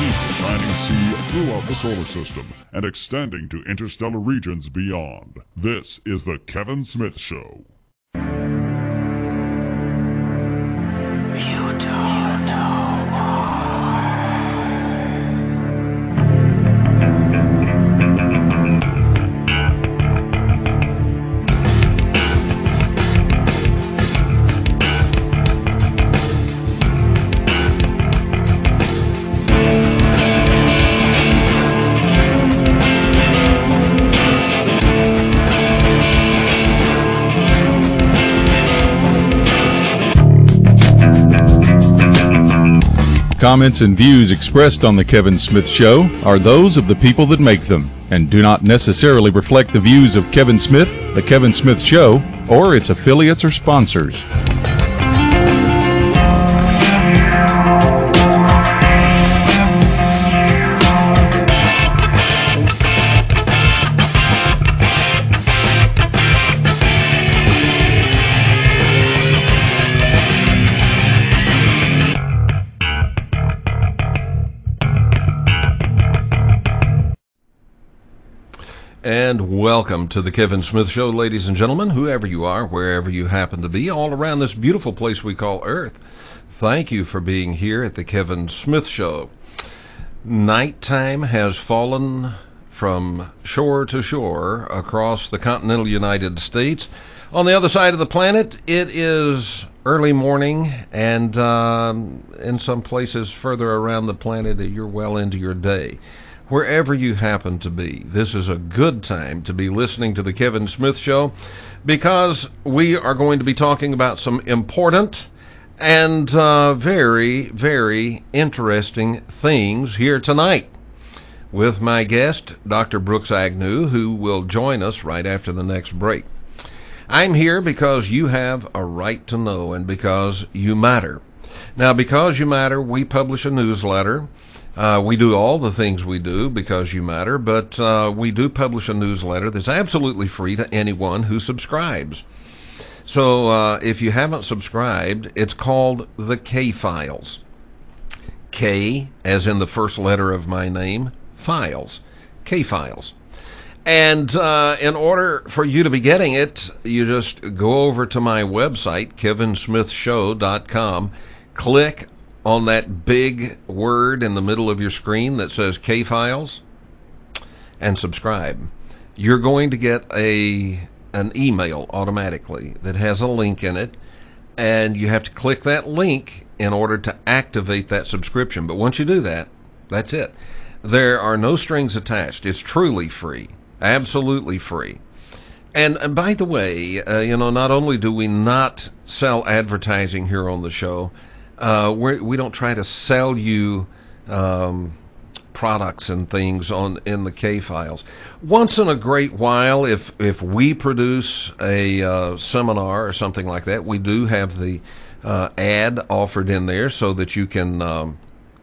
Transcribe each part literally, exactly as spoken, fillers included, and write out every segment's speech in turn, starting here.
deep shining sea throughout the solar system and extending to interstellar regions beyond. This is The Kevin Smith Show. You don't know why. Comments and views expressed on The Kevin Smith Show are those of the people that make them and do not necessarily reflect the views of Kevin Smith, The Kevin Smith Show, or its affiliates or sponsors. And welcome to the Kevin Smith Show, ladies and gentlemen, whoever you are, wherever you happen to be, all around this beautiful place we call Earth. Thank you for being here at the Kevin Smith Show. Nighttime has fallen from shore to shore across the continental United States. On the other side of the planet, it is early morning, and um, in some places further around the planet, you're well into your day. Wherever you happen to be, this is a good time to be listening to the Kevin Smith Show, because we are going to be talking about some important and uh, very, very interesting things here tonight with my guest, Doctor Brooks Agnew, who will join us right after the next break. I'm here because you have a right to know, and because you matter. Now, because you matter, we publish a newsletter. Uh, we do all the things we do because you matter, but uh, we do publish a newsletter that's absolutely free to anyone who subscribes. So uh, if you haven't subscribed, it's called the K-Files. K, as in the first letter of my name, Files. K-Files. And uh, in order for you to be getting it, you just go over to my website, kevin smith show dot com, click on that big word in the middle of your screen that says K-Files, and subscribe. You're going to get a an email automatically that has a link in it, and you have to click that link in order to activate that subscription. But once you do that, that's it. There are no strings attached. It's truly free, absolutely free. And, and by the way, uh, you know, not only do we not sell advertising here on the show, Uh, we're, we don't try to sell you um, products and things on in the K-Files. Once in a great while, if if we produce a uh, seminar or something like that, we do have the uh, ad offered in there so that you can um,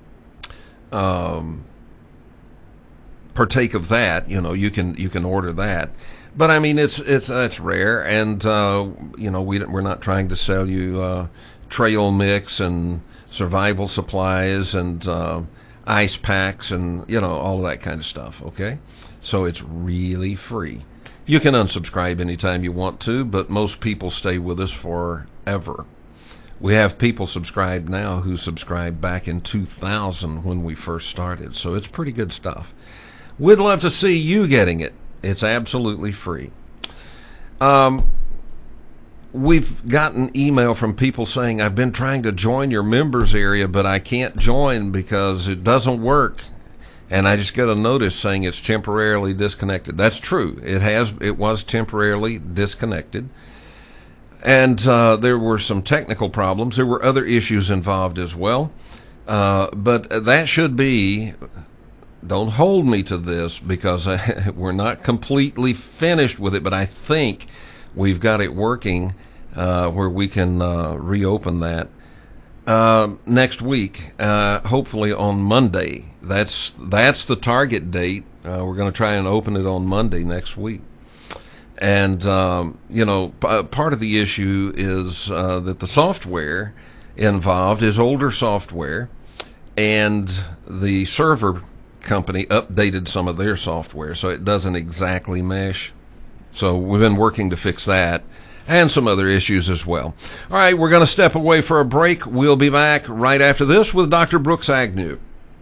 um, partake of that. You know, you can you can order that. But I mean, it's it's that's rare, and uh, you know, we we're not trying to sell you Uh, trail mix and survival supplies and uh, ice packs and, you know, all of that kind of stuff, okay? So it's really free. You can unsubscribe anytime you want to, but most people stay with us forever. We have people subscribed now who subscribed back in two thousand when we first started, so it's pretty good stuff. We'd love to see you getting it. It's absolutely free. Um... We've gotten email from people saying, I've been trying to join your members area, but I can't join because it doesn't work. And I just got a notice saying it's temporarily disconnected. That's true. It has. It was temporarily disconnected. And uh, there were some technical problems. There were other issues involved as well. Uh, but that should be, don't hold me to this because I, we're not completely finished with it, but I think we've got it working uh, where we can uh, reopen that uh, next week, uh, hopefully on Monday. That's that's the target date. Uh, we're going to try and open it on Monday next week. And, um, you know, p- part of the issue is uh, that the software involved is older software, and the server company updated some of their software, so it doesn't exactly mesh. So we've been working to fix that, and some other issues as well. All right, we're going to step away for a break. We'll be back right after this with Doctor Brooks Agnew.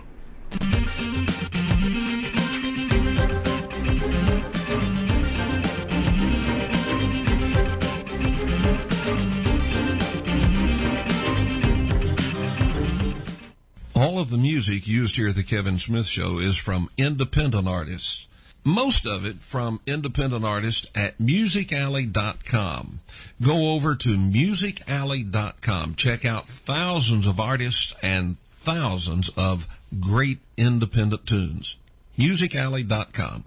All of the music used here at the Kevin Smith Show is from independent artists. Most of it from independent artists at music alley dot com. Go over to music alley dot com. Check out thousands of artists and thousands of great independent tunes. music alley dot com.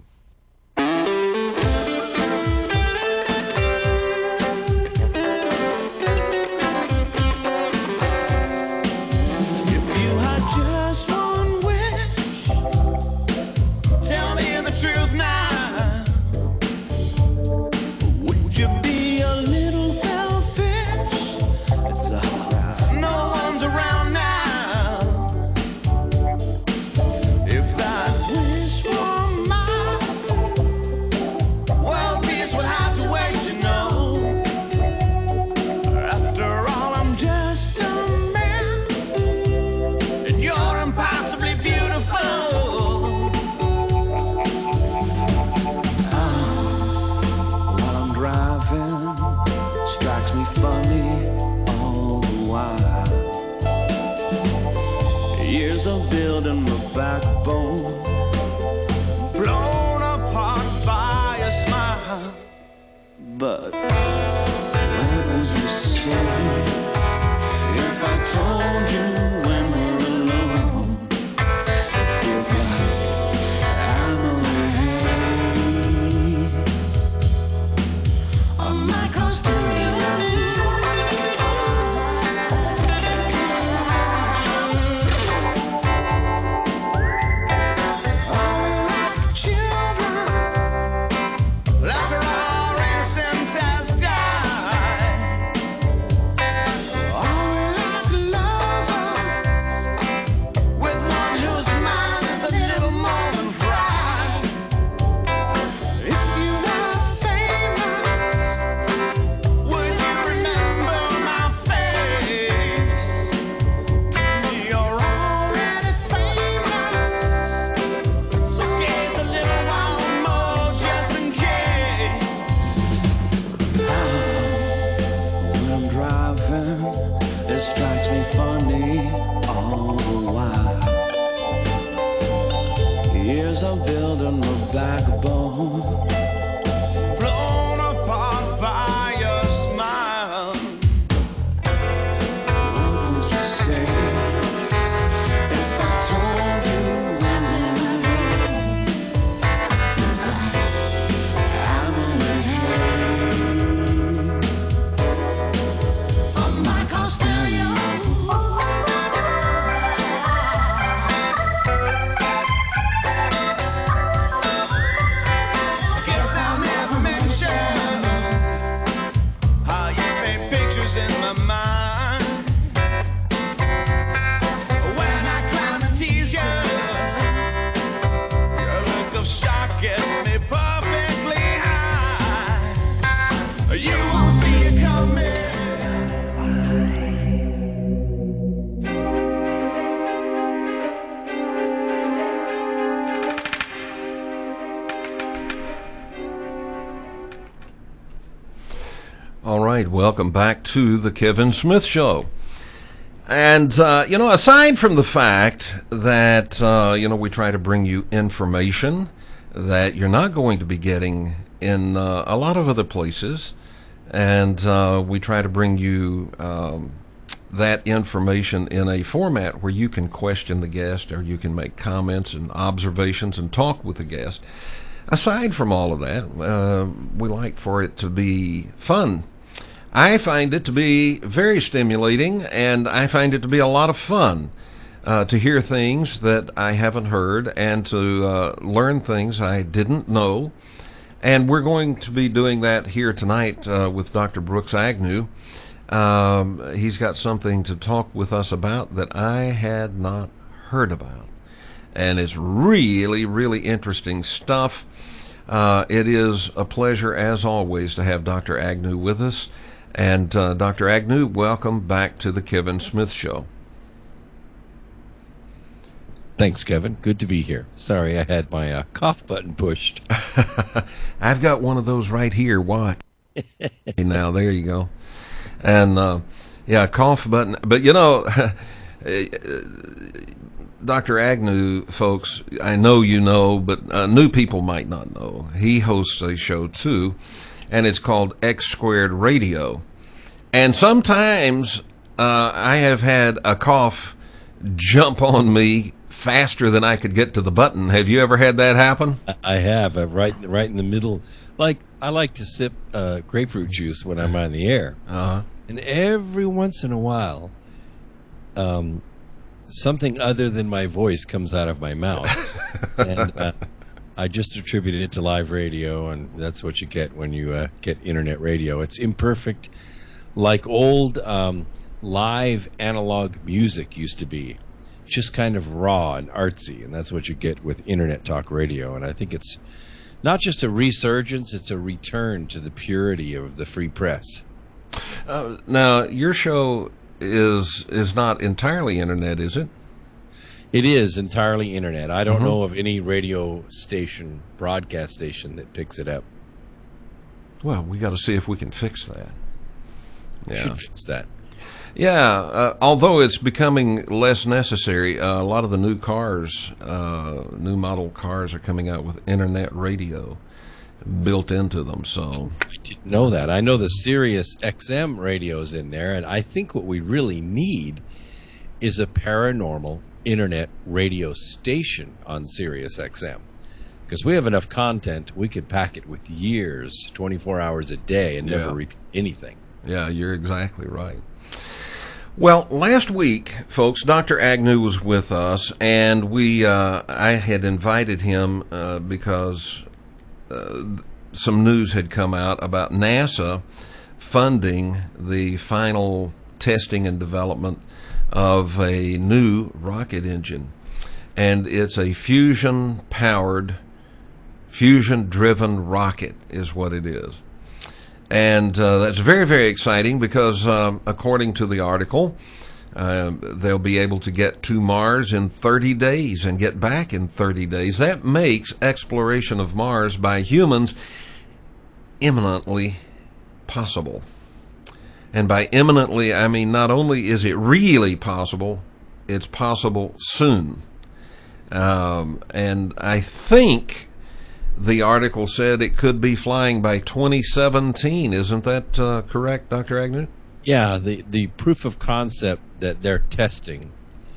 But what would you say if I told you when we're alone? It feels like I'm a on my coast to you. Welcome back to the Kevin Smith Show. And, uh, you know, aside from the fact that, uh, you know, we try to bring you information that you're not going to be getting in uh, a lot of other places, and uh, we try to bring you um, that information in a format where you can question the guest or you can make comments and observations and talk with the guest. Aside from all of that, uh, we like for it to be fun. I find it to be very stimulating, and I find it to be a lot of fun uh, to hear things that I haven't heard and to uh, learn things I didn't know. And we're going to be doing that here tonight uh, with Doctor Brooks Agnew. Um, he's got something to talk with us about that I had not heard about. And it's really, really interesting stuff. Uh, it is a pleasure, as always, to have Doctor Agnew with us. And uh, Doctor Agnew, welcome back to the Kevin Smith Show. Thanks, Kevin. Good to be here. Sorry, I had my uh, cough button pushed. I've got one of those right here. Watch. Now, there you go. And, uh, yeah, cough button. But, you know, Doctor Agnew, folks, I know you know, but uh, new people might not know. He hosts a show, too, and it's called X Squared Radio. And sometimes uh, I have had a cough jump on me faster than I could get to the button. Have you ever had that happen? I have. I'm right, right in the middle. Like, I like to sip uh, grapefruit juice when I'm on the air. Uh-huh. And every once in a while, um, something other than my voice comes out of my mouth. and uh, I just attributed it to live radio, and that's what you get when you uh, get internet radio. It's imperfect, like old um, live analog music used to be. Just kind of raw and artsy, and that's what you get with internet talk radio. And I think it's not just a resurgence, it's a return to the purity of the free press. Uh, now, your show is is not entirely internet, is it? It is entirely internet. I don't Mm-hmm. know of any radio station, broadcast station that picks it up. Well, we got to see if we can fix that. We Yeah. should fix that. Yeah, uh, although it's becoming less necessary, uh, a lot of the new cars, uh, new model cars are coming out with internet radio built into them. So, I didn't know that. I know the Sirius X M radio's in there, and I think what we really need is a paranormal internet radio station on Sirius X M. Because we have enough content, we could pack it with years, twenty-four hours a day, and never Yeah. repeat anything. yeah, you're exactly right. Well, last week, folks, Doctor Agnew was with us, and we uh, I had invited him uh, because uh, some news had come out about NASA funding the final testing and development of a new rocket engine. And it's a fusion-powered, fusion-driven rocket is what it is. And uh, that's very, very exciting because, um, according to the article, uh, they'll be able to get to Mars in thirty days and get back in thirty days. That makes exploration of Mars by humans imminently possible. And by imminently, I mean not only is it really possible, it's possible soon. Um, and I think the article said it could be flying by twenty seventeen. Isn't that uh, correct, Doctor Agnew? Yeah, the, the proof of concept that they're testing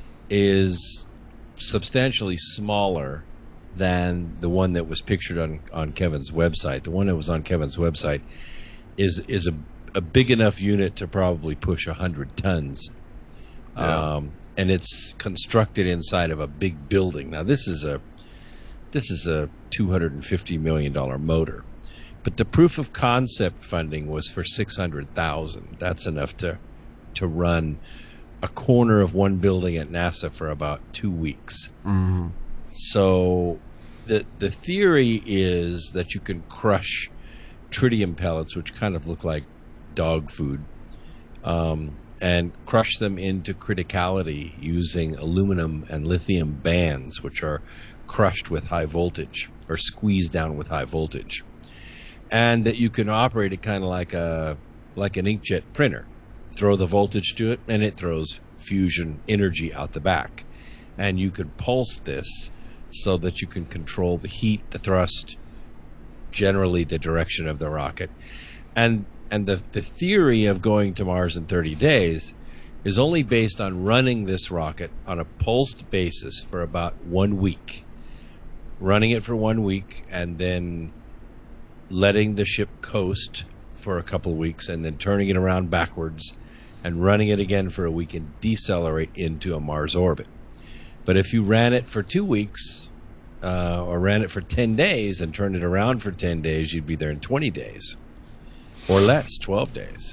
is substantially smaller than the one that was pictured on, on Kevin's website. The one that was on Kevin's website is is a, a big enough unit to probably push one hundred tons. Yeah. Um, and it's constructed inside of a big building. Now, this is a this is a two hundred fifty million dollars motor. But the proof of concept funding was for six hundred thousand dollars. That's enough to to run a corner of one building at NASA for about two weeks. Mm-hmm. So the the theory is that you can crush tritium pellets, which kind of look like dog food, um, and crush them into criticality using aluminum and lithium bands, which are crushed with high voltage or squeezed down with high voltage, and that you can operate it kind of like a like an inkjet printer. Throw the voltage to it, and it throws fusion energy out the back, and you can pulse this so that you can control the heat, the thrust, generally the direction of the rocket. And and the the theory of going to Mars in thirty days is only based on running this rocket on a pulsed basis for about one week. Running it for one week and then letting the ship coast for a couple of weeks and then turning it around backwards and running it again for a week and decelerate into a Mars orbit. But if you ran it for two weeks uh, or ran it for ten days and turned it around for ten days, you'd be there in twenty days or less, twelve days.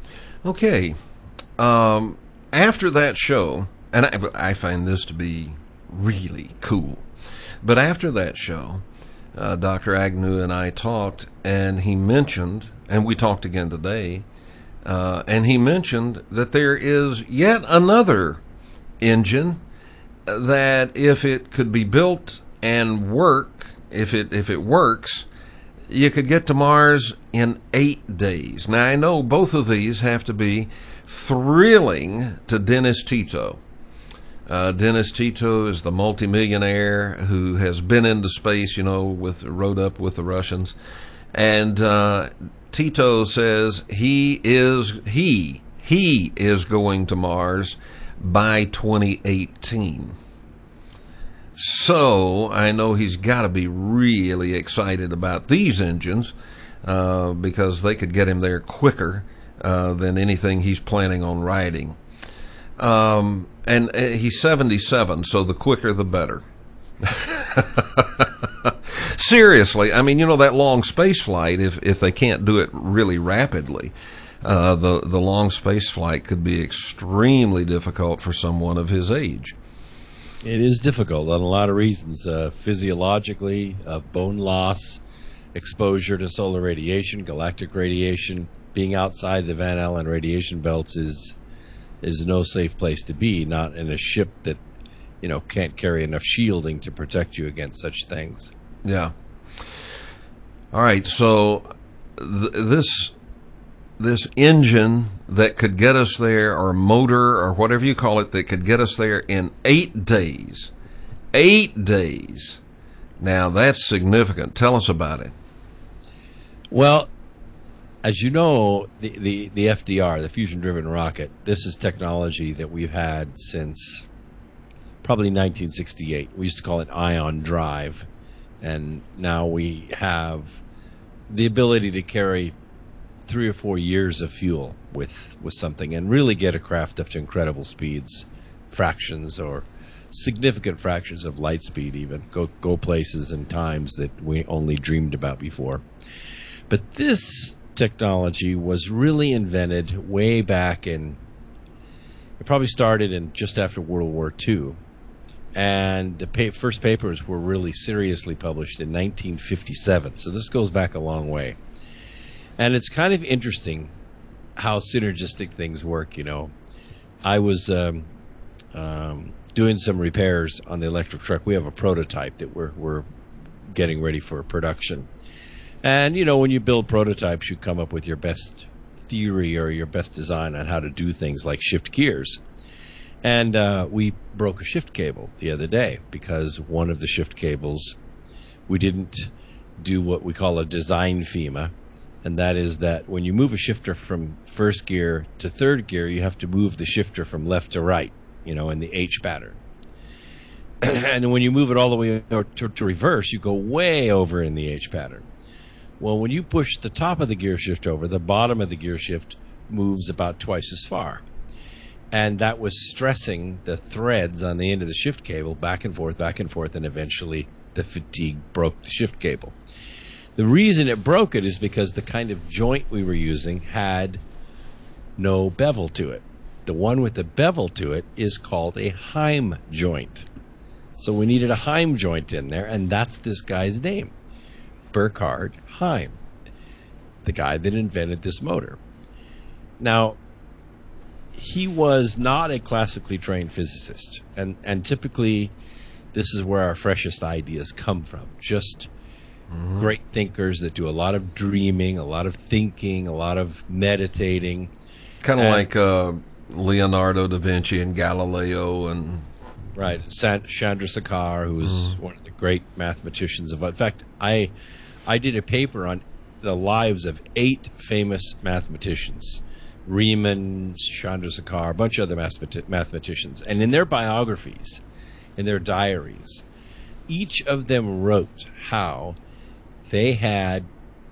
Okay. Um, after that show, and I, I find this to be really cool. But after that show, uh, Doctor Agnew and I talked, and he mentioned, and we talked again today, uh, and he mentioned that there is yet another engine that if it could be built and work, if it if it works, you could get to Mars in eight days. Now, I know both of these have to be thrilling to Dennis Tito. Uh, Dennis Tito is the multimillionaire who has been into space, you know, with rode up with the Russians. And uh, Tito says he is he he is going to Mars by twenty eighteen. So I know he's got to be really excited about these engines uh, because they could get him there quicker uh, than anything he's planning on riding. Um, and uh, he's seventy-seven, so the quicker the better. Seriously, I mean, you know, that long space flight, if if they can't do it really rapidly, uh, the the long space flight could be extremely difficult for someone of his age. It is difficult on a lot of reasons. Uh, physiologically, uh, bone loss, exposure to solar radiation, galactic radiation, being outside the Van Allen radiation belts is is no safe place to be. Not in a ship that, you know, can't carry enough shielding to protect you against such things. Yeah. All right. So th- this this engine that could get us there, or motor, or whatever you call it, that could get us there in eight days. Eight days. Now, that's significant. Tell us about it. Well, as you know, the, the, the F D R, the fusion-driven rocket, this is technology that we've had since probably nineteen sixty-eight. We used to call it ion drive, and now we have the ability to carry three or four years of fuel with, with something and really get a craft up to incredible speeds, fractions or significant fractions of light speed even, go go places and times that we only dreamed about before. But this technology was really invented way back in, it probably started in just after World War Two, and the pa- first papers were really seriously published in nineteen fifty-seven, so this goes back a long way. And it's kind of interesting how synergistic things work, you know. I was um, um, doing some repairs on the electric truck. We have a prototype that we're we're getting ready for production. And, you know, when you build prototypes, you come up with your best theory or your best design on how to do things like shift gears. And uh, we broke a shift cable the other day because one of the shift cables, we didn't do what we call a design FEMA. And that is that when you move a shifter from first gear to third gear, you have to move the shifter from left to right, you know, in the H pattern. And then when you move it all the way to, to reverse, you go way over in the H pattern. Well, when you push the top of the gear shift over, the bottom of the gear shift moves about twice as far. And that was stressing the threads on the end of the shift cable back and forth, back and forth, and eventually the fatigue broke the shift cable. The reason it broke it is because the kind of joint we were using had no bevel to it. The one with the bevel to it is called a Heim joint. So we needed a Heim joint in there, and that's this guy's name, Burkhard Heim, the guy that invented this motor. Now, he was not a classically trained physicist, and, and typically this is where our freshest ideas come from. Just mm-hmm. great thinkers that do a lot of dreaming, a lot of thinking, a lot of meditating. Kind of like uh, Leonardo da Vinci and Galileo and... Right, San- Chandrasekhar, who was mm. one of the great mathematicians of... In fact, I I did a paper on the lives of eight famous mathematicians. Riemann, Chandrasekhar, a bunch of other mathemat- mathematicians. And in their biographies, in their diaries, each of them wrote how they had,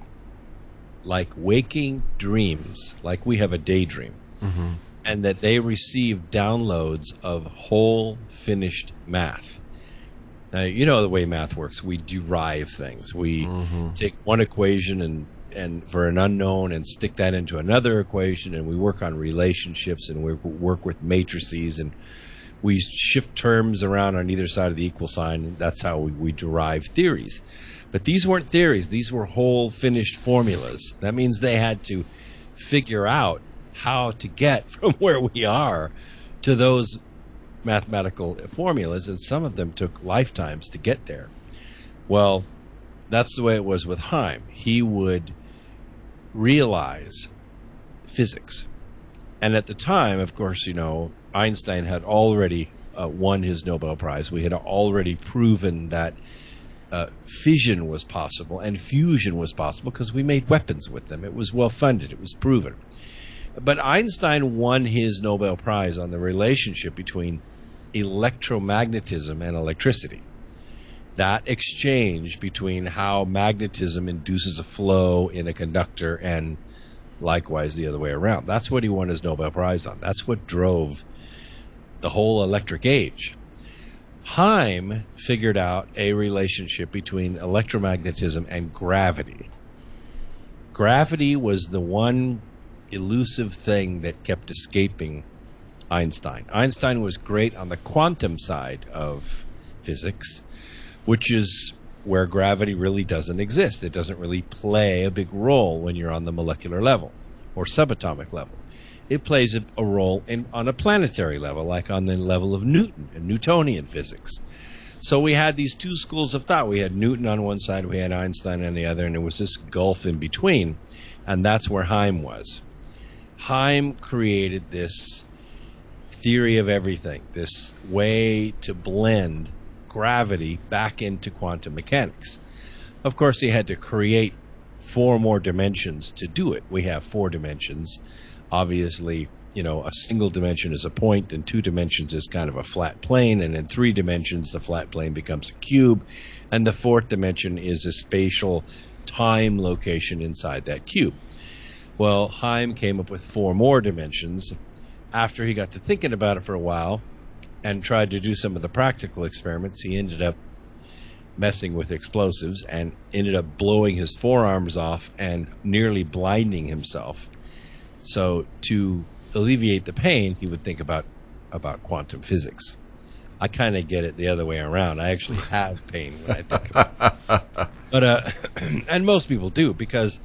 like, waking dreams, like we have a daydream, mm-hmm. and that they received downloads of whole finished math. Now, you know the way math works. We derive things. We mm-hmm. take one equation and, and for an unknown and stick that into another equation, and we work on relationships, and we work with matrices, and we shift terms around on either side of the equal sign. That's how we, we derive theories. But these weren't theories. These were whole finished formulas. That means they had to figure out how to get from where we are to those mathematical formulas, and some of them took lifetimes to get there. Well, that's the way it was with Heim. He would realize physics. And at the time, of course, you know, Einstein had already uh, won his Nobel Prize. We had already proven that uh, fission was possible and fusion was possible because we made weapons with them. It was well funded. It was proven. But Einstein won his Nobel Prize on the relationship between electromagnetism and electricity. That exchange between how magnetism induces a flow in a conductor and likewise the other way around. That's what he won his Nobel Prize on. That's what drove the whole electric age. Heim figured out a relationship between electromagnetism and gravity. Gravity was the one elusive thing that kept escaping Einstein. Einstein was great on the quantum side of physics, which is where gravity really doesn't exist. It doesn't really play a big role when you're on the molecular level or subatomic level. It plays a, a role in, on a planetary level, like on the level of Newton and Newtonian physics. So we had these two schools of thought. We had Newton on one side, we had Einstein on the other, and there was this gulf in between, and that's where Heim was. Heim created this theory of everything, this way to blend gravity back into quantum mechanics. Of course, he had to create four more dimensions to do it. We have four dimensions. Obviously, you know, a single dimension is a point, and two dimensions is kind of a flat plane, and in three dimensions, the flat plane becomes a cube, and the fourth dimension is a spatial time location inside that cube. Well, Heim came up with four more dimensions. After he got to thinking about it for a while and tried to do some of the practical experiments, he ended up messing with explosives and ended up blowing his forearms off and nearly blinding himself. So to alleviate the pain, he would think about about quantum physics. I kind of get it the other way around. I actually have pain when I think about it. But uh, and most people do, because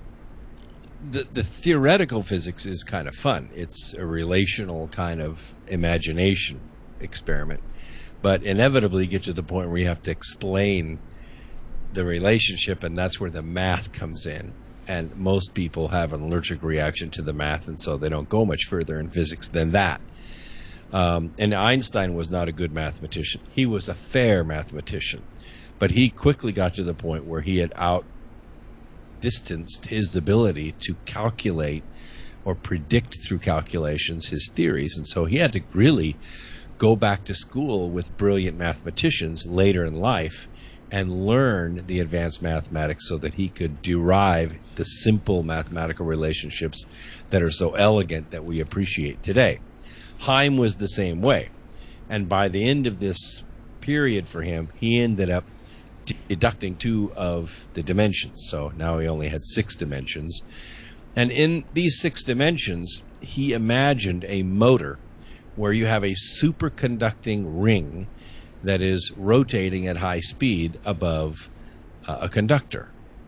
the the theoretical physics is kind of fun. It's a relational kind of imagination experiment. But inevitably you get to the point where you have to explain the relationship, and that's where the math comes in. And most people have an allergic reaction to the math, and so they don't go much further in physics than that. Um, and Einstein was not a good mathematician. He was a fair mathematician. But he quickly got to the point where he had outdistanced his ability to calculate or predict through calculations his theories. And so he had to really go back to school with brilliant mathematicians later in life and learn the advanced mathematics so that he could derive the simple mathematical relationships that are so elegant that we appreciate today. Heim was the same way. And by the end of this period for him, he ended up deducting two of the dimensions. So now he only had six dimensions. And in these six dimensions, he imagined a motor where you have a superconducting ring that is rotating at high speed above uh, a conductor,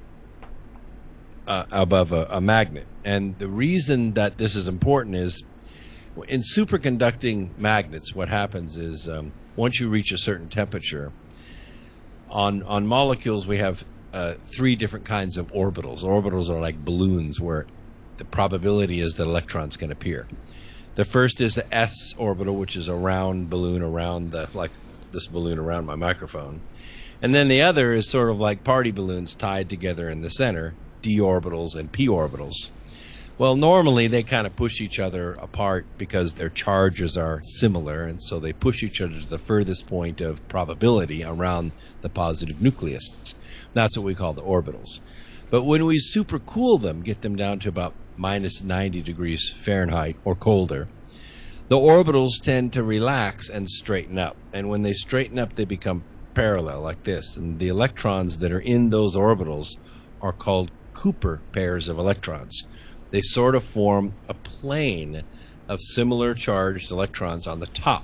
uh, above a, a magnet. And the reason that this is important is in superconducting magnets, what happens is um, once you reach a certain temperature, on, on molecules we have uh, three different kinds of orbitals. Orbitals are like balloons where the probability is that electrons can appear. The first is the S orbital, which is a round balloon around the, like this balloon around my microphone. And then the other is sort of like party balloons tied together in the center, d orbitals and p orbitals. Well, normally they kind of push each other apart because their charges are similar, and so they push each other to the furthest point of probability around the positive nucleus. That's what we call the orbitals. But when we supercool them, get them down to about minus ninety degrees Fahrenheit or colder, the orbitals tend to relax and straighten up. And when they straighten up, they become parallel like this. And the electrons that are in those orbitals are called Cooper pairs of electrons. They sort of form a plane of similar charged electrons on the top,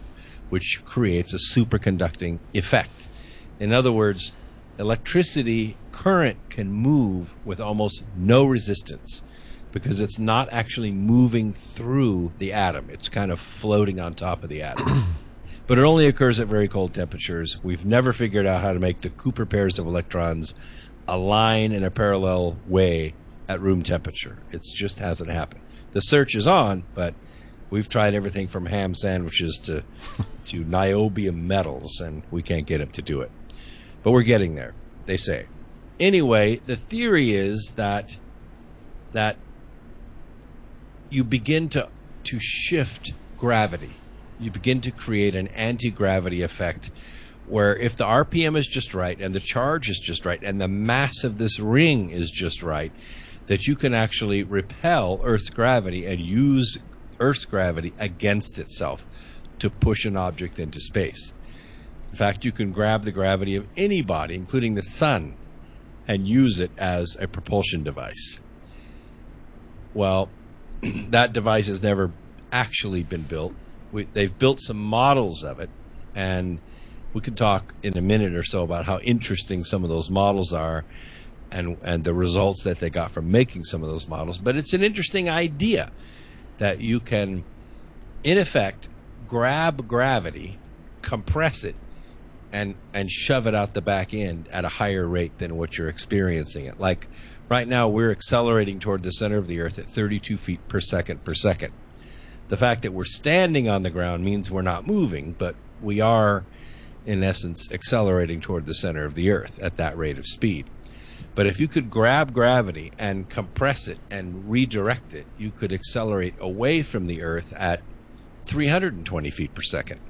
which creates a superconducting effect. In other words, electricity current can move with almost no resistance because it's not actually moving through the atom. It's kind of floating on top of the atom. But it only occurs at very cold temperatures. We've never figured out how to make the Cooper pairs of electrons align in a parallel way at room temperature. It just hasn't happened. The search is on, but we've tried everything from ham sandwiches to to niobium metals, and we can't get them to do it. But we're getting there, they say. Anyway, the theory is that that you begin to to shift gravity. You begin to create an anti-gravity effect where if the R P M is just right and the charge is just right and the mass of this ring is just right, that you can actually repel Earth's gravity and use Earth's gravity against itself to push an object into space. In fact, you can grab the gravity of any body, including the sun, and use it as a propulsion device. Well, that device has never actually been built. We, they've built some models of it, and we could talk in a minute or so about how interesting some of those models are and, and the results that they got from making some of those models. But it's an interesting idea that you can, in effect, grab gravity, compress it, and and shove it out the back end at a higher rate than what you're experiencing it. Like right now, we're accelerating toward the center of the Earth at thirty-two feet per second per second. The fact that we're standing on the ground means we're not moving, but we are, in essence, accelerating toward the center of the Earth at that rate of speed. But if you could grab gravity and compress it and redirect it, you could accelerate away from the Earth at three hundred twenty feet per second.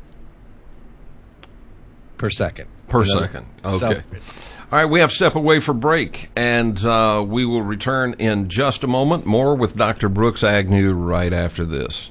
Per second. Per You know, second. Okay. so- All right, we have to step away for break, and uh, we will return in just a moment. More with Doctor Brooks Agnew right after this.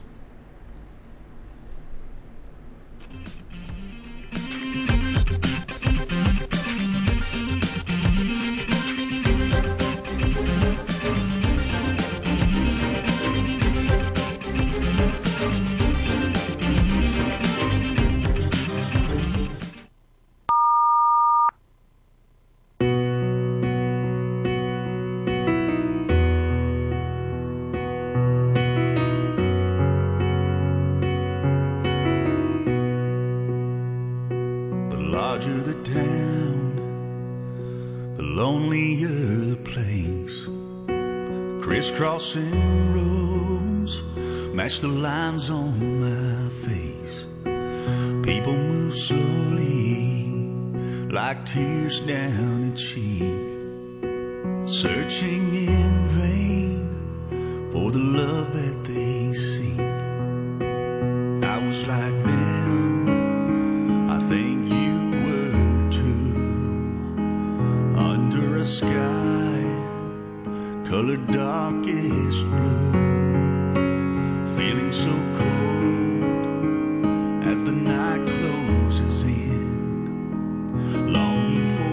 larger the town, the lonelier the place. Crisscrossing roads match the lines on my face. People move slowly like tears down a cheek, searching in vain for the love that they seek. I was like them, I think you were too, under a sky colored darkest blue, feeling so cold as the night closes in, longing for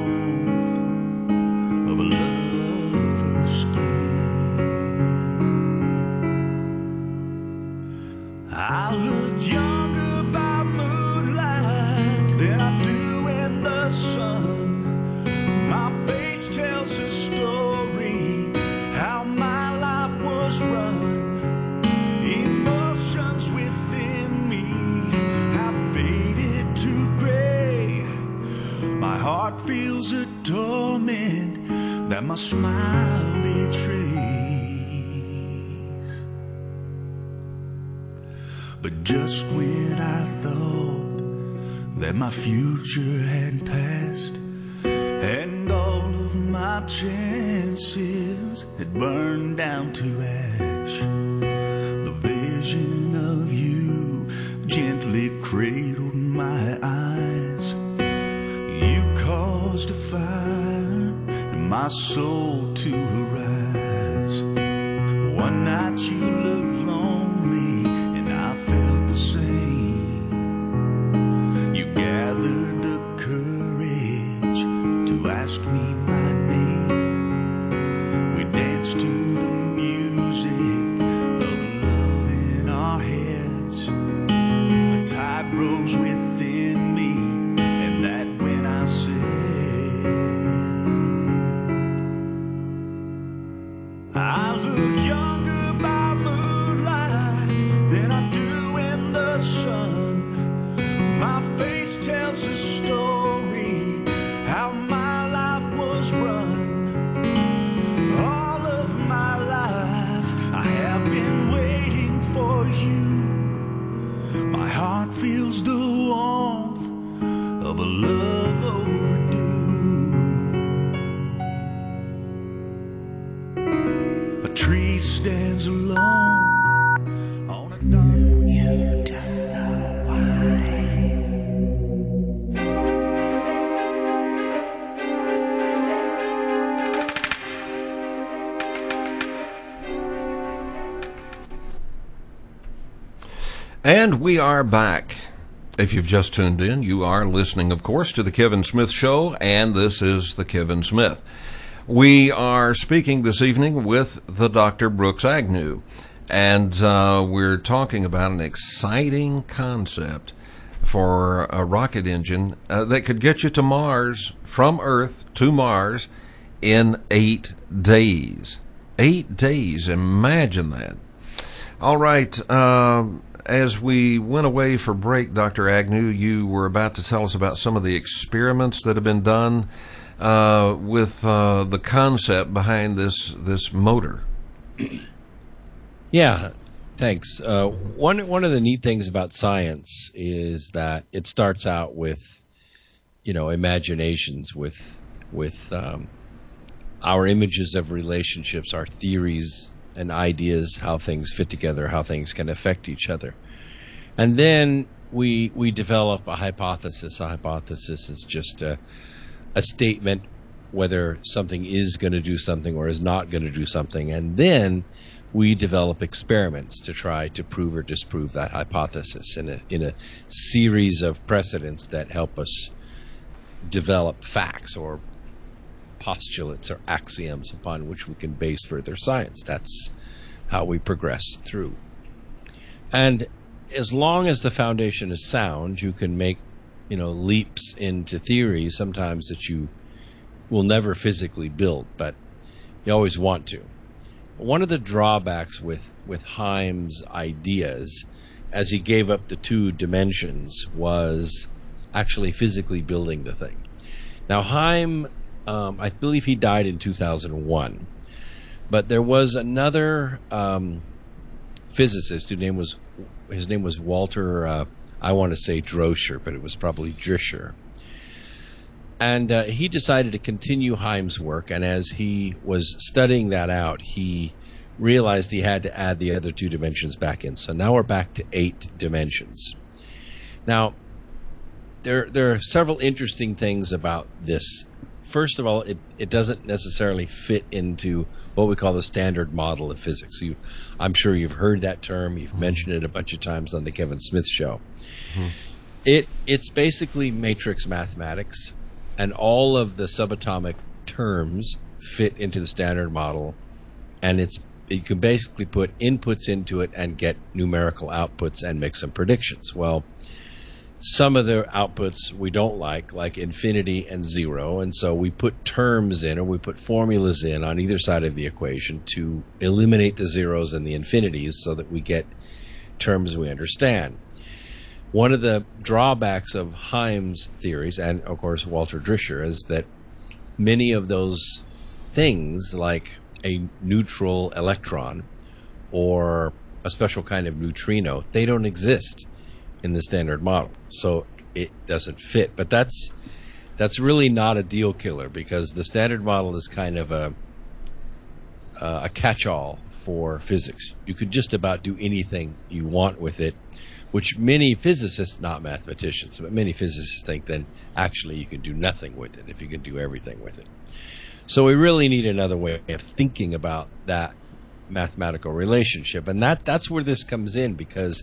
warmth of a lover's skin. I look younger by moonlight than I do in the sun. My face tells a story, how my life was run. Emotions within me have faded to gray. My heart feels a torment that my smile betrays. But just when I thought that my future had passed and all of my chances had burned down to ash, the vision of you gently cradled my eyes. You caused a fire in my soul to arise. One night you looked lonely and I felt the same. You gathered the courage to ask me my name. We danced to the music of the love in our heads. The tide rose he stands alone on a dark. You don't know why. And we are back. If you've just tuned in, you are listening, of course, to The Kevin Smith Show, and this is The Kevin Smith. We are speaking this evening with the Doctor Brooks Agnew, and uh, we're talking about an exciting concept for a rocket engine uh, that could get you to Mars, from Earth to Mars, in eight days. Eight days, imagine that. All right, uh, as we went away for break, Doctor Agnew, you were about to tell us about some of the experiments that have been done uh, with uh, the concept behind this this motor. Yeah, thanks. Uh, one one of the neat things about science is that it starts out with, you know, imaginations, with with um, our images of relationships, our theories and ideas, how things fit together, how things can affect each other. And then we we develop a hypothesis. A hypothesis is just a, a statement whether something is going to do something or is not going to do something. And then we develop experiments to try to prove or disprove that hypothesis in a, in a series of precedents that help us develop facts or postulates or axioms upon which we can base further science. That's how we progress through. And as long as the foundation is sound, you can make, you know, leaps into theory sometimes that you will never physically build, but you always want to. One of the drawbacks with, with Heim's ideas, as he gave up the two dimensions, was actually physically building the thing. Now, Heim, Um, I believe he died in two thousand one, but there was another um, physicist whose name was his name was Walter. Uh, I want to say Droscher, but it was probably Drischer. And uh, he decided to continue Heim's work. And as he was studying that out, he realized he had to add the other two dimensions back in. So now we're back to eight dimensions. Now, there there are several interesting things about this. First of all, it, it doesn't necessarily fit into what we call the standard model of physics. You, I'm sure you've heard that term. You've mentioned it a bunch of times on the Kevin Smith Show. Mm-hmm. It It's basically matrix mathematics, and all of the subatomic terms fit into the standard model, and it's you can basically put inputs into it and get numerical outputs and make some predictions. Well, some of the outputs we don't like, like infinity and zero, and so we put terms in, or we put formulas in on either side of the equation to eliminate the zeros and the infinities so that we get terms we understand. One of the drawbacks of Heim's theories, and of course Walter Drischer, is that many of those things, like a neutral electron or a special kind of neutrino, they don't exist in the standard model, so it doesn't fit. But that's that's really not a deal killer, because the standard model is kind of a uh, a catch-all for physics. You could just about do anything you want with it, which many physicists, not mathematicians, but many physicists think that actually you can do nothing with it if you can do everything with it. So we really need another way of thinking about that mathematical relationship, and that that's where this comes in, because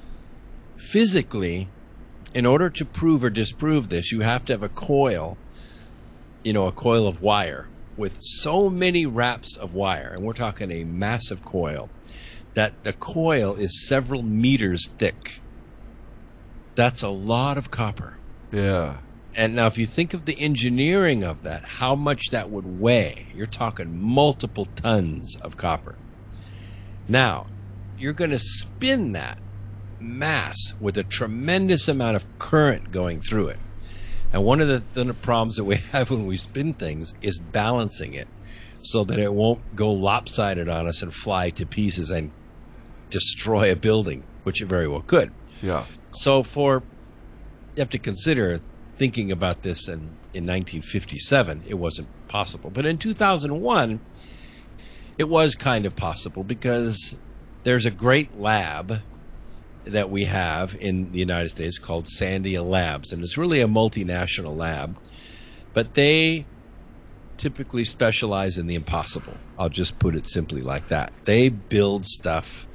physically, in order to prove or disprove this, you have to have a coil, you know, a coil of wire with so many wraps of wire, and we're talking a massive coil, that the coil is several meters thick. That's a lot of copper. Yeah. And now if you think of the engineering of that, how much that would weigh, you're talking multiple tons of copper. Now, you're going to spin that mass with a tremendous amount of current going through it. And one of the, the problems that we have when we spin things is balancing it so that it won't go lopsided on us and fly to pieces and destroy a building, which it very well could. Yeah. So for you have to consider thinking about this in, in nineteen fifty-seven, it wasn't possible. But in two thousand one, it was kind of possible because there's a great lab that we have in the United States called Sandia Labs, and it's really a multinational lab, but they typically specialize in the impossible. I'll just put it simply like that. They build stuff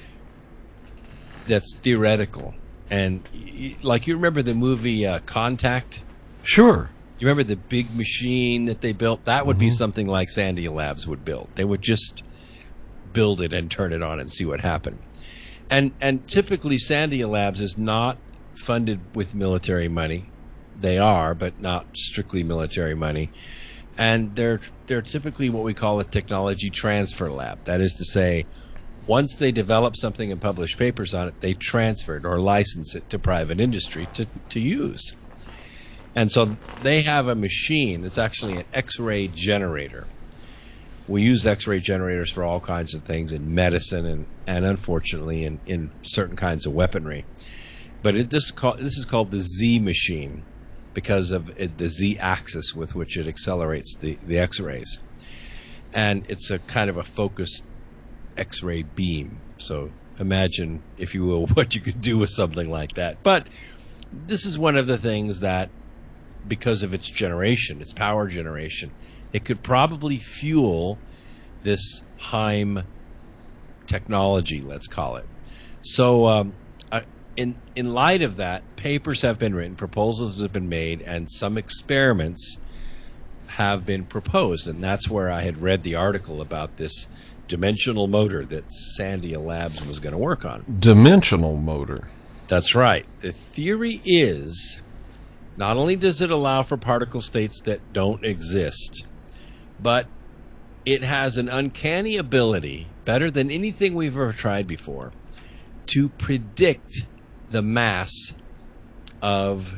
that's theoretical. And y- like you remember the movie uh, Contact? Sure. You remember the big machine that they built? That would be Mhm. something like Sandia Labs would build. They would just build it and turn it on and see what happened. And and typically Sandia Labs is not funded with military money. They are, but not strictly military money. And they're they're typically what we call a technology transfer lab. That is to say, once they develop something and publish papers on it, they transfer it or license it to private industry to, to use. And so they have a machine. It's actually an X-ray generator. We use X-ray generators for all kinds of things in medicine and, and unfortunately in, in certain kinds of weaponry. But it, this, call, this is called the Z machine because of it, the Z axis with which it accelerates the, the X-rays. And it's a kind of a focused X-ray beam. So imagine, if you will, what you could do with something like that. But this is one of the things that, because of its generation, its power generation, it could probably fuel this Heim technology, let's call it. So um, uh, in in light of that, papers have been written, proposals have been made, and some experiments have been proposed. And that's where I had read the article about this dimensional motor that Sandia Labs was going to work on. Dimensional motor. That's right. The theory is, not only does it allow for particle states that don't exist, but it has an uncanny ability, better than anything we've ever tried before, to predict the mass of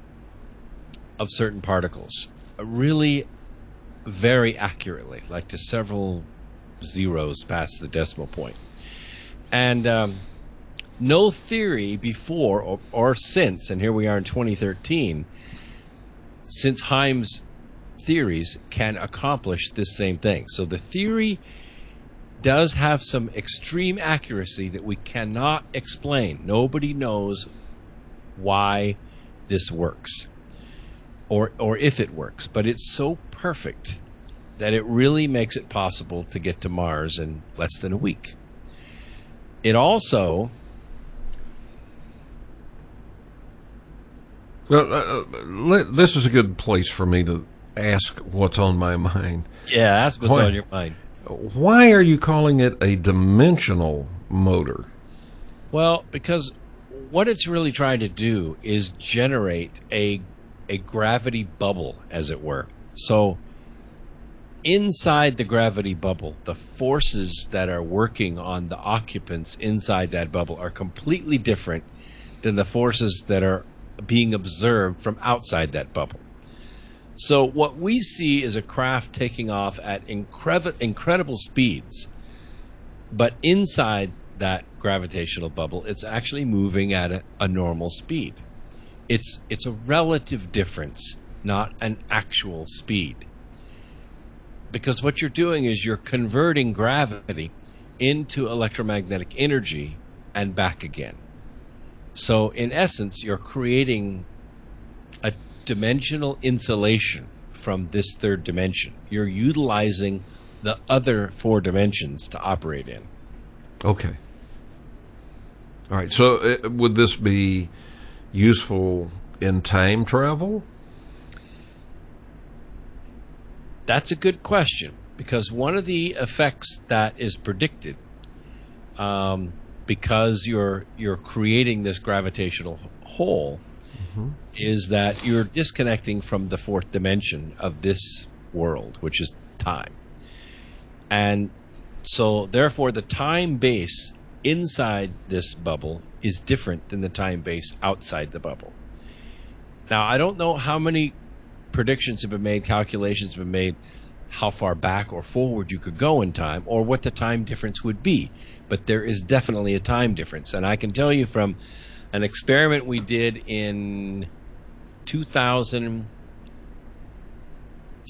of certain particles, really very accurately, like to several zeros past the decimal point. And um, no theory before or, or since, and here we are in twenty thirteen, since Heim's theories can accomplish this same thing. So the theory does have some extreme accuracy that we cannot explain. Nobody knows why this works or or if it works, but it's so perfect that it really makes it possible to get to Mars in less than a week. It also Well, uh, let, this is a good place for me to ask what's on my mind. Yeah, ask what's Why- on your mind. Why are you calling it a dimensional motor? Well, because what it's really trying to do is generate a a gravity bubble, as it were. So inside the gravity bubble, the forces that are working on the occupants inside that bubble are completely different than the forces that are being observed from outside that bubble. So what we see is a craft taking off at incredi- incredible speeds, but inside that gravitational bubble, it's actually moving at a, a normal speed. It's it's a relative difference, not an actual speed. Because what you're doing is you're converting gravity into electromagnetic energy and back again. So in essence, you're creating a dimensional insulation from this third dimension. You're utilizing the other four dimensions to operate in. Okay. All right. So uh, would this be useful in time travel? That's a good question, because one of the effects that is predicted, um, because you're you're creating this gravitational hole, Mm-hmm. is that you're disconnecting from the fourth dimension of this world, which is time. And so therefore the time base inside this bubble is different than the time base outside the bubble. Now, I don't know how many predictions have been made, calculations have been made, how far back or forward you could go in time, or what the time difference would be. But there is definitely a time difference. And I can tell you from an experiment we did in two thousand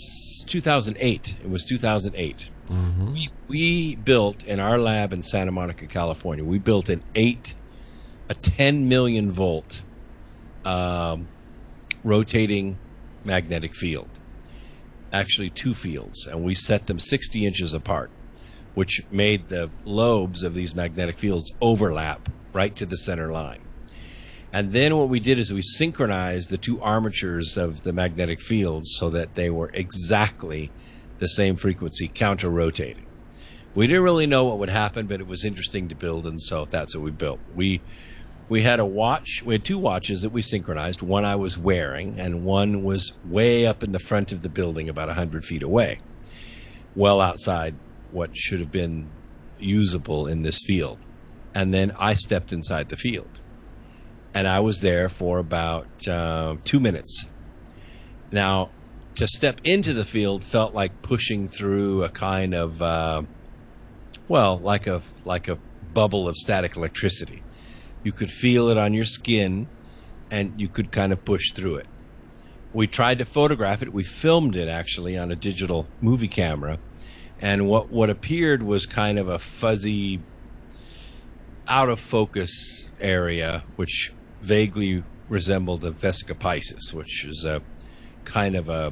two thousand eight. It was two thousand eight. Mm-hmm. We, we built in our lab in Santa Monica, California. We built an eight, a ten million volt um, rotating magnetic field. Actually, two fields, and we set them sixty inches apart, which made the lobes of these magnetic fields overlap right to the center line. And then what we did is we synchronized the two armatures of the magnetic fields so that they were exactly the same frequency, counter-rotating. We didn't really know what would happen, but it was interesting to build, and so that's what we built. We we had a watch, we had two watches that we synchronized. One I was wearing, and one was way up in the front of the building, about one hundred feet away, well outside what should have been usable in this field. And then I stepped inside the field. And I was there for about uh, two minutes. Now, to step into the field felt like pushing through a kind of, uh, well, like a like a bubble of static electricity. You could feel it on your skin, and you could kind of push through it. We tried to photograph it. We filmed it, actually, on a digital movie camera. And what, what appeared was kind of a fuzzy, out-of-focus area, which vaguely resembled a Vesica Piscis, which is a kind of a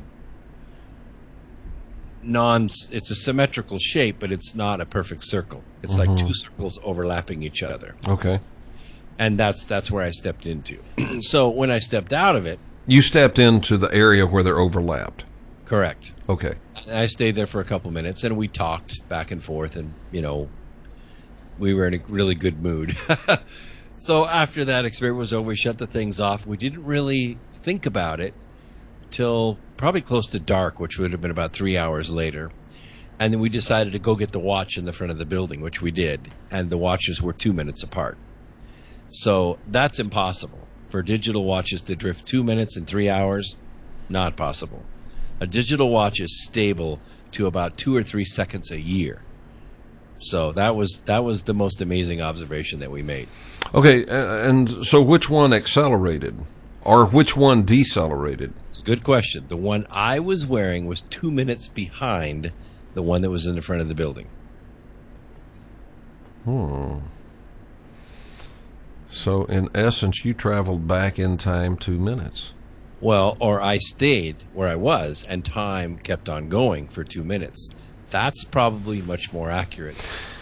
non, it's a symmetrical shape, but it's not a perfect circle. It's Mm-hmm. like two circles overlapping each other. Okay. And that's that's where I stepped into. So when I stepped out of it, You stepped into the area where they're overlapped. correct, Okay. I stayed there for a couple minutes, and we talked back and forth, and, you know, we were in a really good mood. So after that experience was over, we shut the things off. We didn't really think about it till probably close to dark, which would have been about three hours later. And then we decided to go get the watch in the front of the building, which we did. And the watches were two minutes apart. So that's impossible. For digital watches to drift two minutes in three hours, not possible. A digital watch is stable to about two or three seconds a year. So that was that was the most amazing observation that we made. Okay, uh, and so which one accelerated? Or which one decelerated? It's a good question. The one I was wearing was two minutes behind the one that was in the front of the building. Hmm. So, in essence, you traveled back in time two minutes. Well, or I stayed where I was, and time kept on going for two minutes. That's probably much more accurate.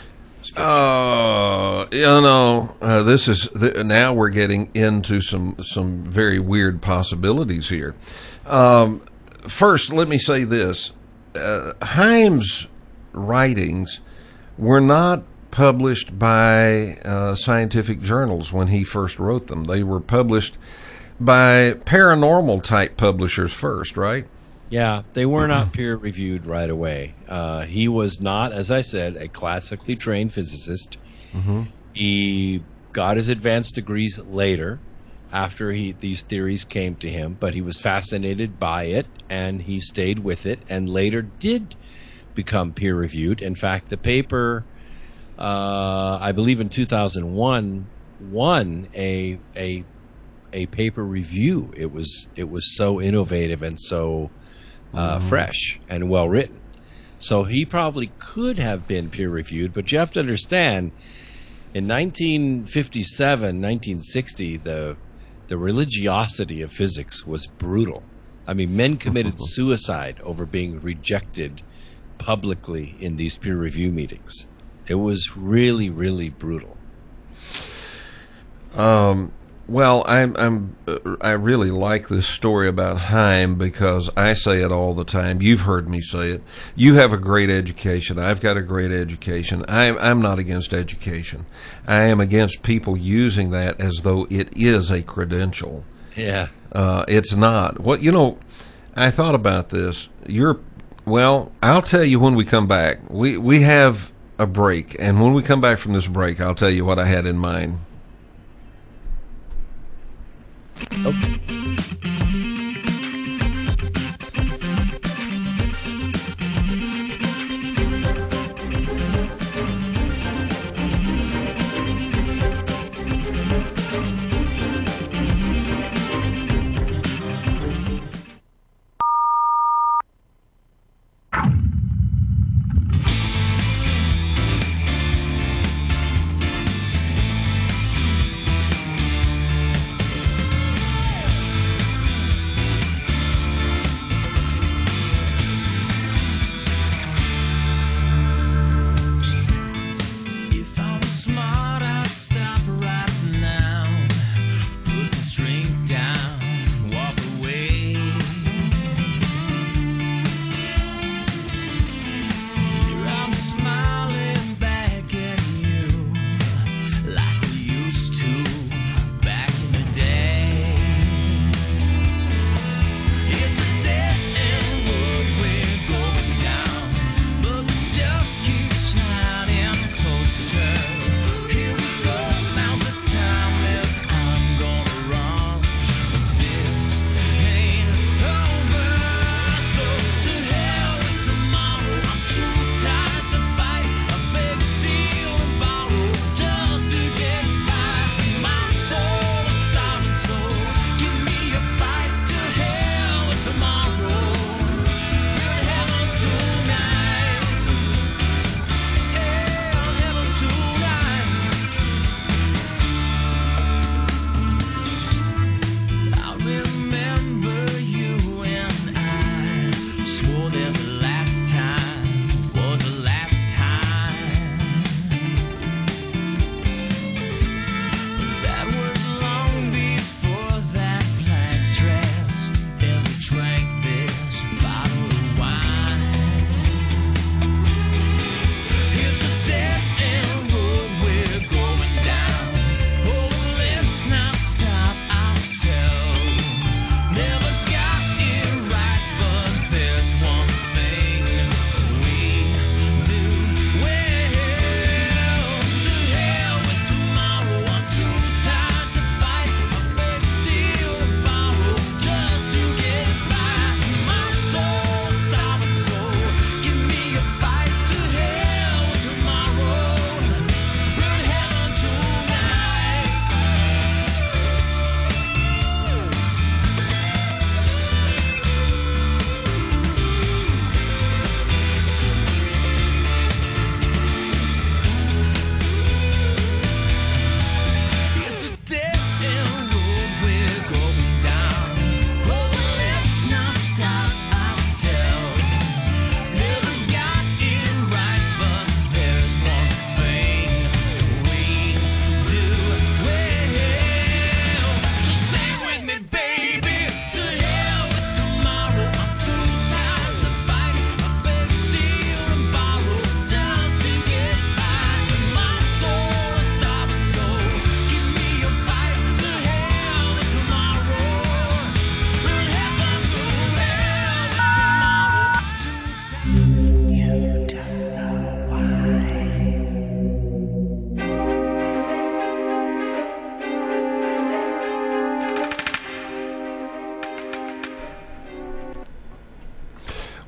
Uh, you know, uh, this is th- now we're getting into some some very weird possibilities here. Um, first, let me say this: uh, Heim's writings were not published by uh, scientific journals when he first wrote them. They were published by paranormal type publishers first, right? Yeah, they were not peer-reviewed right away. Uh, he was not, as I said, a classically trained physicist. Mm-hmm. He got his advanced degrees later, after he these theories came to him, but he was fascinated by it, and he stayed with it, and later did become peer-reviewed. In fact, the paper, uh, I believe in two thousand one, won a a a paper review. It was it was so innovative and so Uh, Mhm. fresh and well written. So he probably could have been peer reviewed, but you have to understand, in nineteen fifty-seven, nineteen sixty, the the religiosity of physics was brutal. I mean, men committed suicide over being rejected publicly in these peer review meetings. It was really, really brutal. Um, well, I'm, I'm, uh, I really like this story about Heim because I say it all the time. You've heard me say it. You have a great education. I've got a great education. I'm, I'm not against education. I am against people using that as though it is a credential. Yeah. Uh, it's not. What, you know, I thought about this. You're, well, I'll tell you when we come back. We, we have a break, and when we come back from this break, I'll tell you what I had in mind. Okay.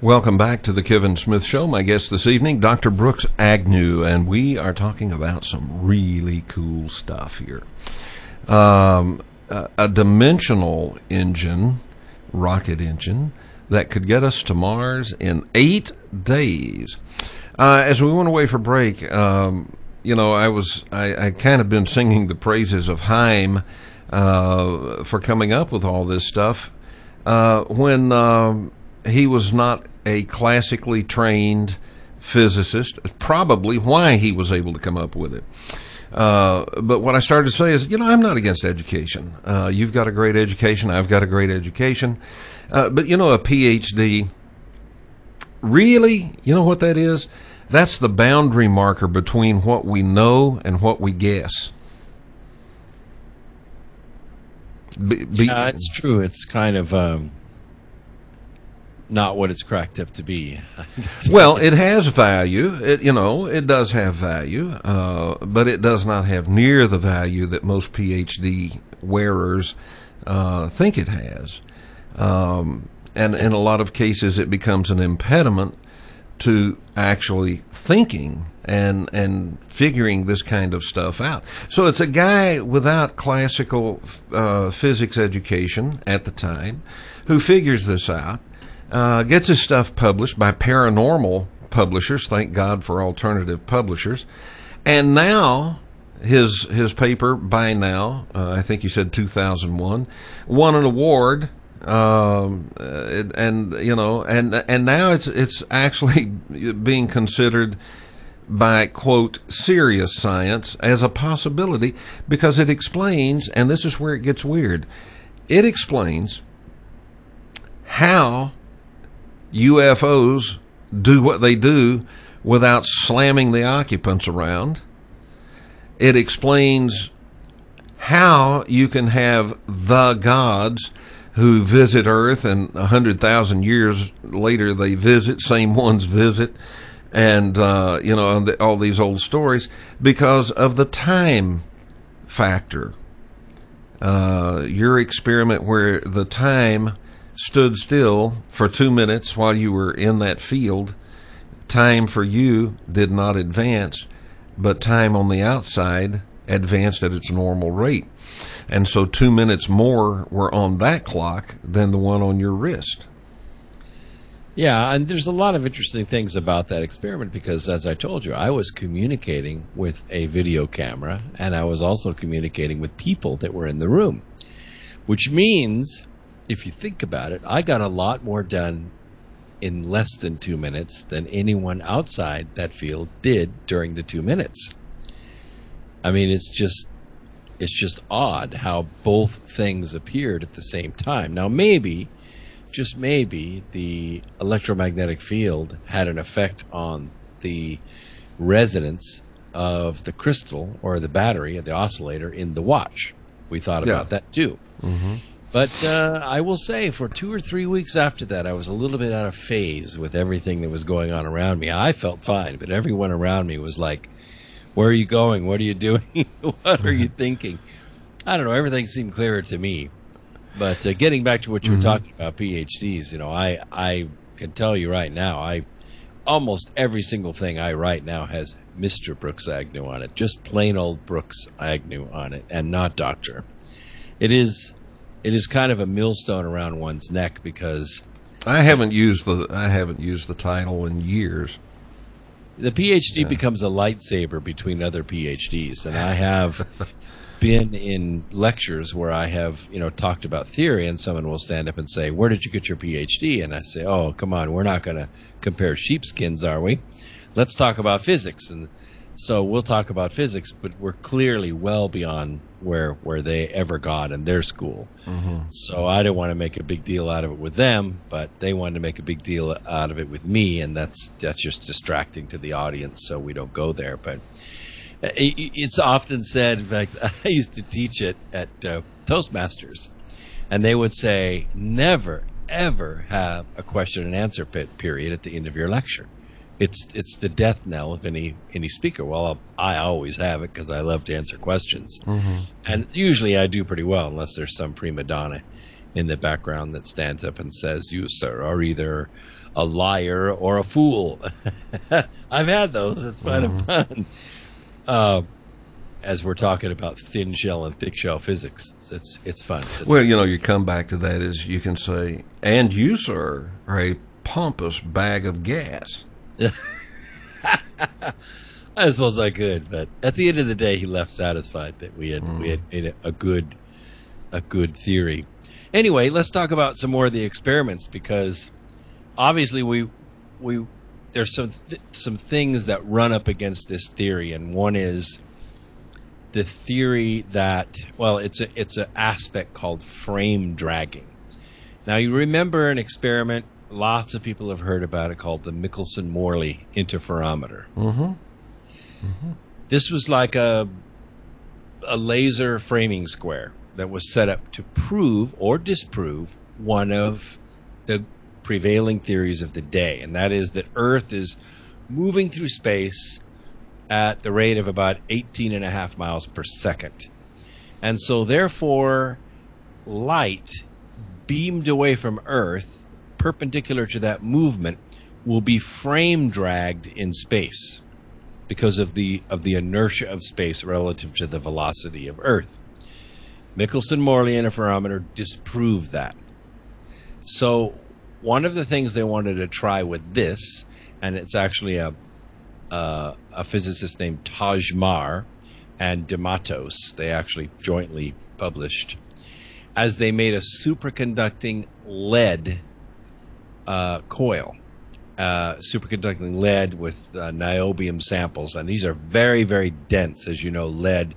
Welcome back to the Kevin Smith Show. My guest this evening, Doctor Brooks Agnew, and we are talking about some really cool stuff here. Um, a, a dimensional engine, rocket engine, that could get us to Mars in eight days. Uh, as we went away for break, um, you know, I was I, I kind of been singing the praises of Heim uh, for coming up with all this stuff uh, when um, he was not a classically trained physicist. Probably why he was able to come up with it. Uh, but what I started to say is, you know, I'm not against education. Uh, you've got a great education. I've got a great education. Uh, but, you know, a P H D, really, you know what that is? That's the boundary marker between what we know and what we guess. Be, be, yeah, it's true. It's kind of um, not what it's cracked up to be. Well, it has value. It, you know, it does have value, uh, but it does not have near the value that most P H D wearers uh, think it has. Um, and in a lot of cases, it becomes an impediment to actually thinking and and figuring this kind of stuff out. So it's a guy without classical uh, physics education at the time who figures this out, uh, gets his stuff published by paranormal publishers. Thank God for alternative publishers. And now his his paper by now, uh, I think you said two thousand one, won an award. Um, and, and you know, and and now it's it's actually being considered by, quote, serious science as a possibility, because it explains, and this is where it gets weird, it explains how U F Os do what they do without slamming the occupants around. It explains how you can have the gods who visit Earth, and a hundred thousand years later they visit, same ones visit, and uh, you know, the, all these old stories, because of the time factor. Uh, your experiment where the time stood still for two minutes while you were in that field, time for you did not advance, but time on the outside advanced at its normal rate. And so two minutes more were on that clock than the one on your wrist. Yeah, and there's a lot of interesting things about that experiment because, as I told you, I was communicating with a video camera, and I was also communicating with people that were in the room, which means, if you think about it, I got a lot more done in less than two minutes than anyone outside that field did during the two minutes. I mean, it's just... It's just odd how both things appeared at the same time. Now, maybe, just maybe, the electromagnetic field had an effect on the resonance of the crystal or the battery, the oscillator in the watch. We thought about yeah. that too. Mm-hmm. But uh, I will say, for two or three weeks after that, I was a little bit out of phase with everything that was going on around me. I felt fine, but everyone around me was like, where are you going? What are you doing? What are you thinking? I don't know. Everything seemed clearer to me. But uh, getting back to what you were mm-hmm. talking about, P H Ds, you know, I I can tell you right now, I almost every single thing I write now has Mister Brooks Agnew on it, just plain old Brooks Agnew on it, and not Doctor. It is it is kind of a millstone around one's neck because I haven't used the I haven't used the title in years. The P H D yeah. becomes a lightsaber between other P H Ds, and I have been in lectures where I have, you know, talked about theory, and someone will stand up and say, "Where did you get your P H D?" And I say, "Oh, come on, we're not going to compare sheepskins, are we? Let's talk about physics." And so we'll talk about physics, but we're clearly well beyond where where they ever got in their school. Mm-hmm. So I didn't want to make a big deal out of it with them, but they wanted to make a big deal out of it with me, and that's that's just distracting to the audience, so we don't go there. But it, it's often said, in fact, I used to teach it at uh, Toastmasters, and they would say, never, ever have a question and answer period at the end of your lecture. It's it's the death knell of any any speaker. Well, I always have it because I love to answer questions, mm-hmm. and usually I do pretty well unless there's some prima donna in the background that stands up and says, "You, sir, are either a liar or a fool." I've had those. It's kind Mhm. of fun. Uh, as we're talking about thin shell and thick shell physics, it's it's fun. Well, you know, you come back to that is you can say, and you, sir, are a pompous bag of gas. I suppose I could, but at the end of the day, he left satisfied that we had Mm. we had made a, a good a good theory. Anyway, let's talk about some more of the experiments, because obviously we we there's some th- some things that run up against this theory, and one is the theory that, well, it's a it's an aspect called frame dragging. Now, you remember an experiment, lots of people have heard about it, called the Michelson-Morley interferometer. Mm-hmm. This was like a a laser framing square that was set up to prove or disprove one of the prevailing theories of the day, and that is that Earth is moving through space at the rate of about eighteen and a half miles per second. And so therefore, light beamed away from Earth, perpendicular to that movement, will be frame dragged in space because of the of the inertia of space relative to the velocity of Earth. Michelson-Morley interferometer disproved that. So one of the things they wanted to try with this, and it's actually a uh, a physicist named Taj Mahar and Dematos, they actually jointly published, as they made a superconducting lead uh, coil. Uh, superconducting lead with uh, niobium samples, and these are very, very dense. As you know, lead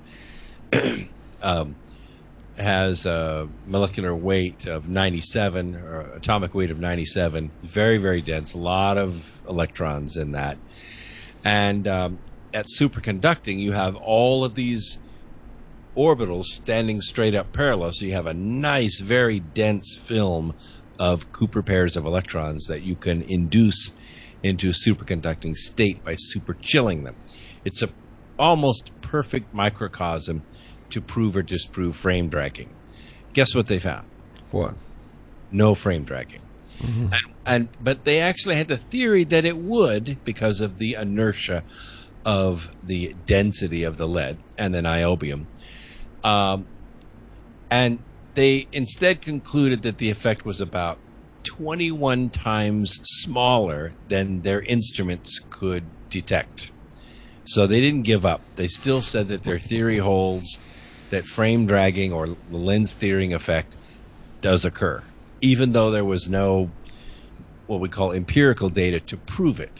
um, has a molecular weight of ninety-seven, or atomic weight of ninety-seven. Very, very dense. A lot of electrons in that. And um, at superconducting, you have all of these orbitals standing straight up parallel, so you have a nice, very dense film of Cooper pairs of electrons that you can induce into a superconducting state by super chilling them. It's a almost perfect microcosm to prove or disprove frame dragging. Guess what they found? What? No frame dragging. Mm-hmm. And, and but they actually had the theory that it would, because of the inertia of the density of the lead and the niobium. Um, and they instead concluded that the effect was about twenty-one times smaller than their instruments could detect. So they didn't give up. They still said that their theory holds, that frame dragging or the lens steering effect does occur, even though there was no what we call empirical data to prove it.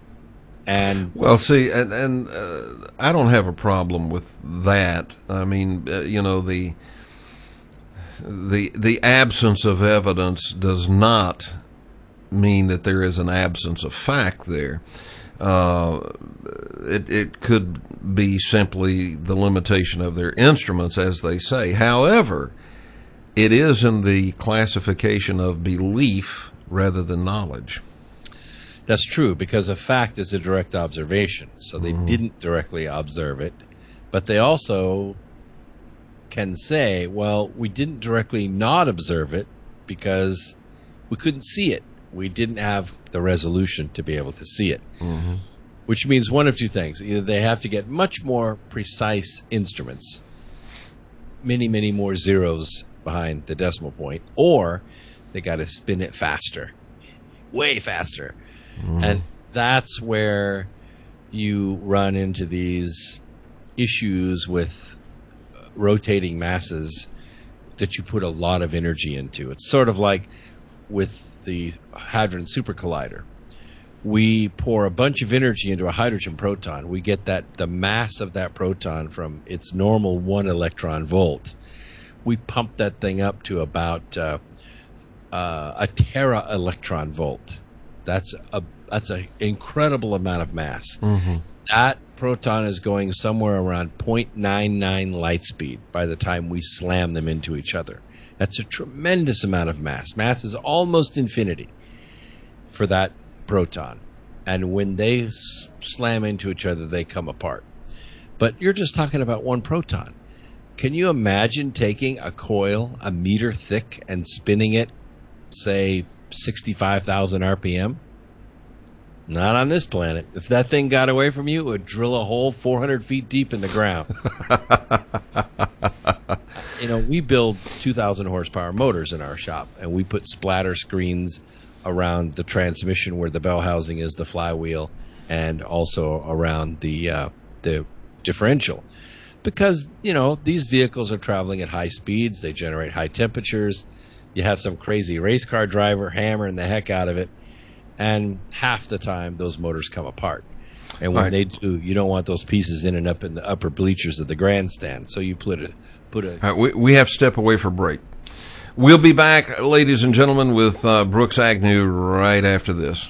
And Well, see, and, and uh, I don't have a problem with that. I mean, uh, you know, the the the absence of evidence does not mean that there is an absence of fact there. Uh, it, it could be simply the limitation of their instruments, as they say. However, it is in the classification of belief rather than knowledge. that's true, because a fact is a direct observation. So they Mhm. didn't directly observe it, but they also can say, well, we didn't directly not observe it because we couldn't see it. We didn't have the resolution to be able to see it. Mm-hmm. Which means one of two things. Either they have to get much more precise instruments, many, many more zeros behind the decimal point, or they got to spin it faster, way faster. Mm-hmm. And that's where you run into these issues with rotating masses that you put a lot of energy into. It's sort of like with the Hadron Super Collider. We pour a bunch of energy into a hydrogen proton. We get that the mass of that proton from its normal one electron volt. We pump that thing up to about uh, uh, a tera electron volt. That's a that's an incredible amount of mass. Mm-hmm. That proton is going somewhere around zero point nine nine light speed by the time we slam them into each other. That's a tremendous amount of mass. Mass is almost infinity for that proton. And when they s- slam into each other, they come apart. But you're just talking about one proton. Can you imagine taking a coil a meter thick and spinning it, say, sixty-five thousand R P M? Not on this planet. If that thing got away from you, it would drill a hole four hundred feet deep in the ground. You know, we build two thousand horsepower motors in our shop, and we put splatter screens around the transmission where the bell housing is, the flywheel, and also around the uh, the differential. Because, you know, these vehicles are traveling at high speeds. They generate high temperatures. You have some crazy race car driver hammering the heck out of it. And half the time, those motors come apart. And when right. they do, you don't want those pieces in and up in the upper bleachers of the grandstand. So you put a put a. Right, we we have to step away for break. We'll be back, ladies and gentlemen, with uh, Brooks Agnew right after this.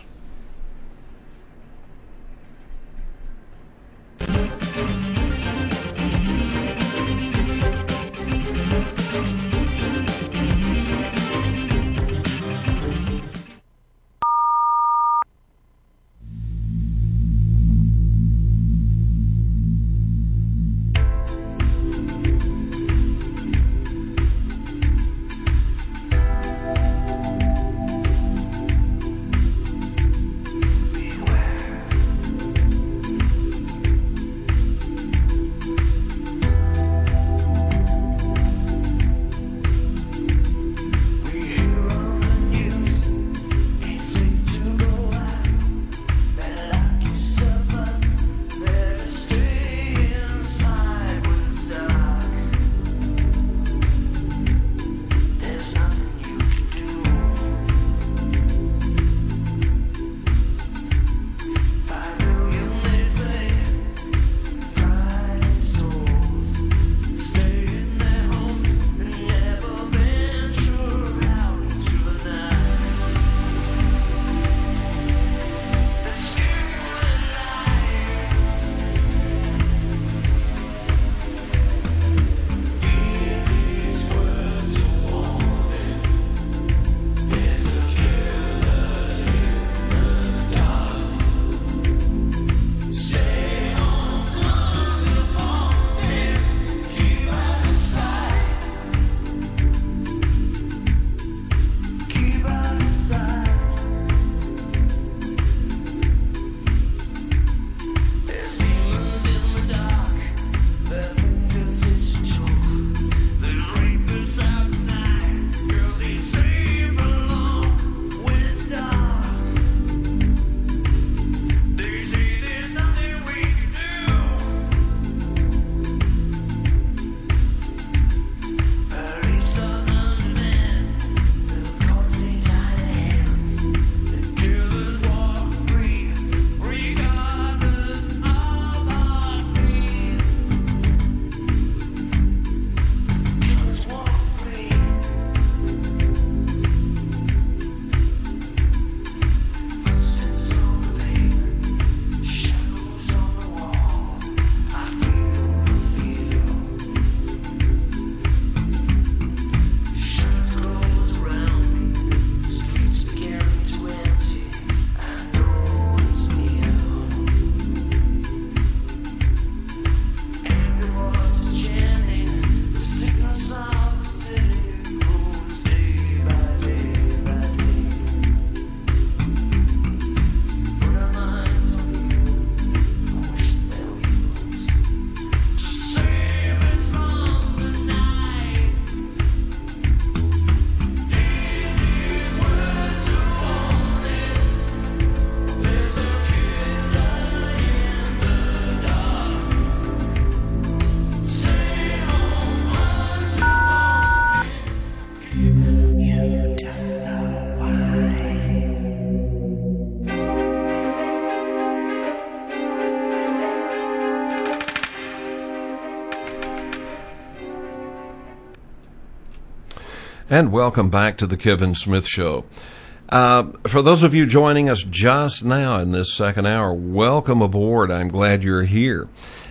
And welcome back to the Kevin Smith Show. Uh, for those of you joining us just now in this second hour, welcome aboard. I'm glad you're here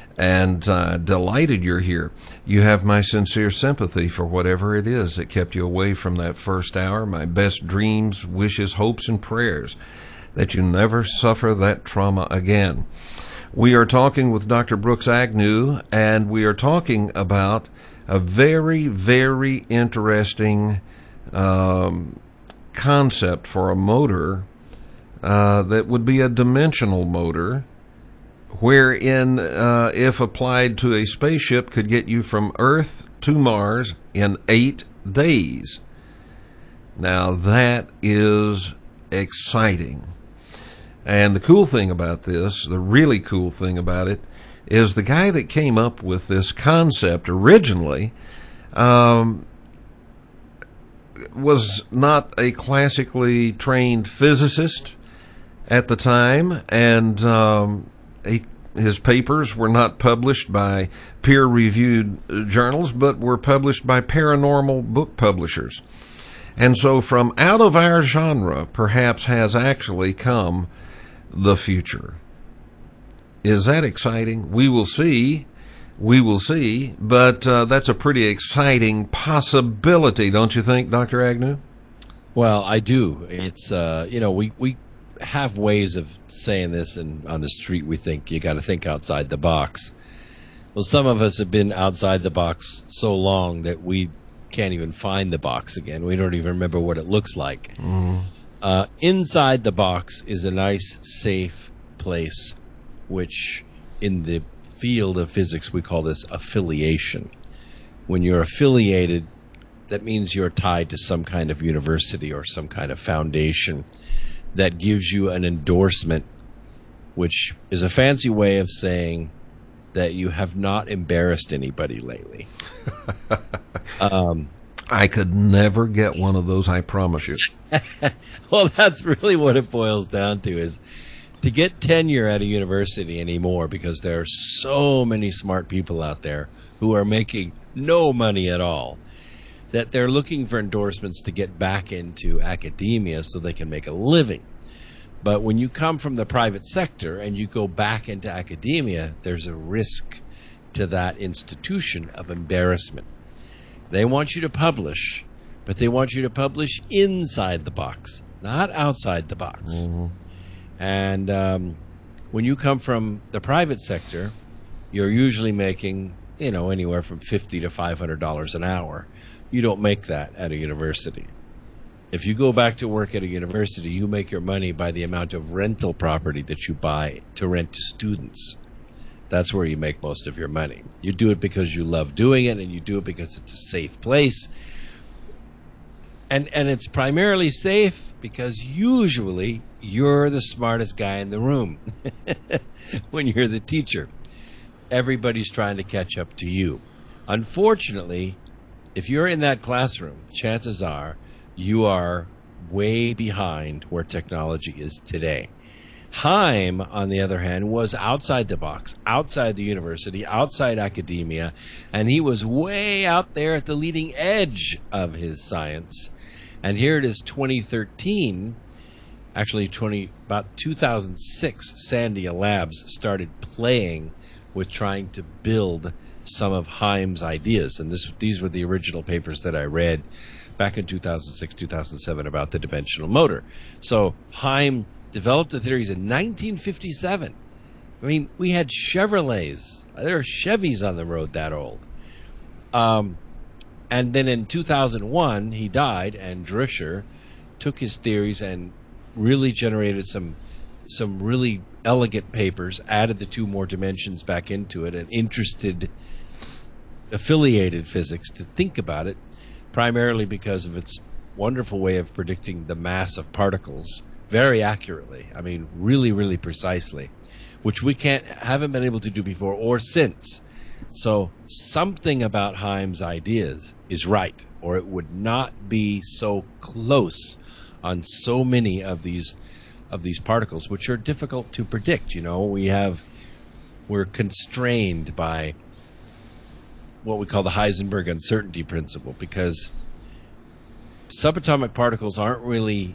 and uh, delighted you're here. You have my sincere sympathy for whatever it is that kept you away from that first hour. My best dreams, wishes, hopes, and prayers that you never suffer that trauma again. We are talking with Doctor Brooks Agnew, and we are talking about a very, very interesting um, concept for a motor uh, that would be a dimensional motor, wherein, uh, if applied to a spaceship, could get you from Earth to Mars in eight days. Now that is exciting. And the cool thing about this, the really cool thing about it, is the guy that came up with this concept originally um, was not a classically trained physicist at the time, and um, he, his papers were not published by peer-reviewed journals, but were published by paranormal book publishers. And so from out of our genre, perhaps has actually come the future. Is that exciting? We will see. We will see. But uh, that's a pretty exciting possibility, don't you think, Doctor Agnew? Well, I do. It's, uh, you know, we, we have ways of saying this, and on the street we think you got to think outside the box. Well, some of us have been outside the box so long that we can't even find the box again. We don't even remember what it looks like. Mm. Uh, inside the box is a nice, safe place, which in the field of physics we call this affiliation. When you're affiliated, that means you're tied to some kind of university or some kind of foundation that gives you an endorsement, which is a fancy way of saying that you have not embarrassed anybody lately. um, I could never get one of those, I promise you. Well, that's really what it boils down to, is to get tenure at a university anymore, because there are so many smart people out there who are making no money at all, that they're looking for endorsements to get back into academia so they can make a living. But when you come from the private sector and you go back into academia, there's a risk to that institution of embarrassment. They want you to publish, but they want you to publish inside the box, not outside the box. Mm-hmm. And um, when you come from the private sector, you're usually making, you know, anywhere from fifty to five hundred dollars an hour. You don't make that at a university. If you go back to work at a university, you make your money by the amount of rental property that you buy to rent to students. That's where you make most of your money. You do it because you love doing it, and you do it because it's a safe place. And and it's primarily safe because usually you're the smartest guy in the room when you're the teacher. Everybody's trying to catch up to you. Unfortunately, if you're in that classroom, chances are you are way behind where technology is today. Heim, on the other hand, was outside the box, outside the university, outside academia, and he was way out there at the leading edge of his science. And here it is, twenty thirteen, actually twenty about two thousand six, Sandia Labs started playing with trying to build some of Heim's ideas. And this, these were the original papers that I read back in two thousand six, two thousand seven about the dimensional motor. So Heim developed the theories in nineteen fifty-seven. I mean, we had Chevrolets. There are Chevys on the road that old. Um, and then in two thousand one, he died, and Drischer took his theories and really generated some some really elegant papers, added the two more dimensions back into it, and interested affiliated physics to think about it, primarily because of its wonderful way of predicting the mass of particles very accurately. I mean, really, really precisely, which we can't haven't been able to do before or since. So something about Heim's ideas is right, or it would not be so close on so many of these of these particles, which are difficult to predict. You know, we have we're constrained by what we call the Heisenberg uncertainty principle, because subatomic particles aren't really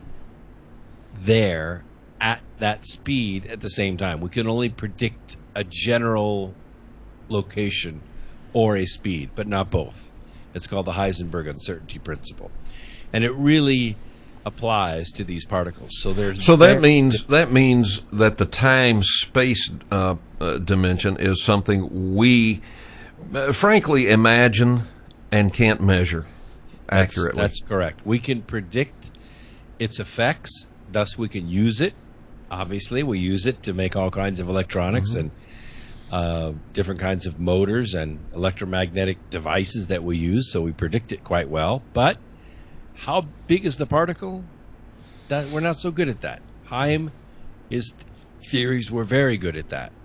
there at that speed at the same time. We can only predict a general location or a speed, but not both. It's called the Heisenberg uncertainty principle, and it really applies to these particles. So there's so that means that means that the time space uh, uh, dimension is something we uh, frankly imagine And can't measure That's- accurately. That's correct. We can predict its effects, thus we can use it. Obviously, we use it to make all kinds of electronics Mhm. and uh, different kinds of motors and electromagnetic devices that we use, so we predict it quite well. But how big is the particle? That we're not so good at that. Heim, his theories were very good at that.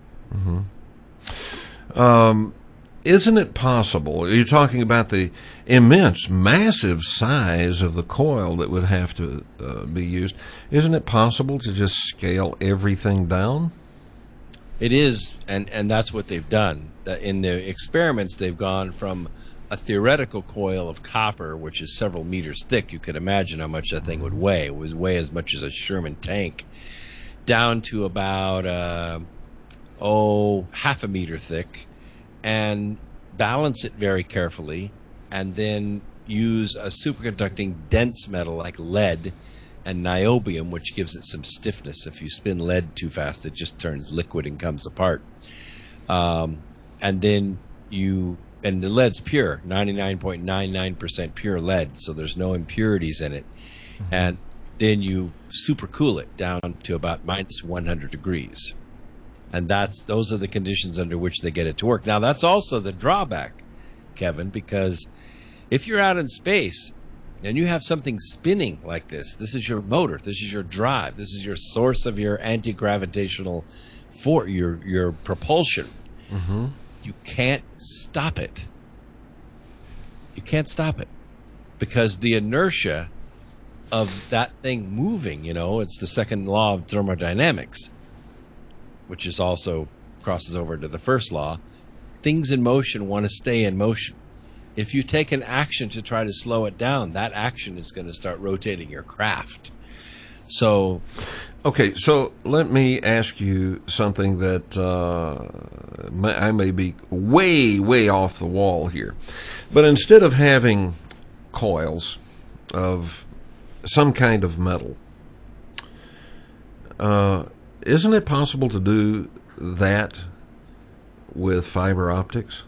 Mm-hmm. Um, isn't it possible? You're talking about the immense, massive size of the coil that would have to uh, be used. Isn't it possible to just scale everything down? It is, and, and that's what they've done. That in the experiments, they've gone from a theoretical coil of copper, which is several meters thick. You could imagine how much that thing would weigh. It would weigh as much as a Sherman tank, down to about, uh, oh, half a meter thick, and balance it very carefully, and then use a superconducting dense metal like lead and niobium, which gives it some stiffness. If you spin lead too fast, it just turns liquid and comes apart. Um, and then you, and the lead's pure, ninety-nine point nine nine percent pure lead, so there's no impurities in it. Mm-hmm. And then you supercool it down to about minus one hundred degrees. And that's those are the conditions under which they get it to work. Now, that's also the drawback, Kevin, because if you're out in space and you have something spinning like this, this is your motor, this is your drive, this is your source of your anti-gravitational for your your propulsion. Mm-hmm. You can't stop it. You can't stop it because the inertia of that thing moving, you know, it's the second law of thermodynamics, which is also crosses over to the first law. Things in motion want to stay in motion. If you take an action to try to slow it down, that action is going to start rotating your craft. So, okay, so let me ask you something that uh, may, I may be way, way off the wall here. But instead of having coils of some kind of metal, uh, isn't it possible to do that with fiber optics?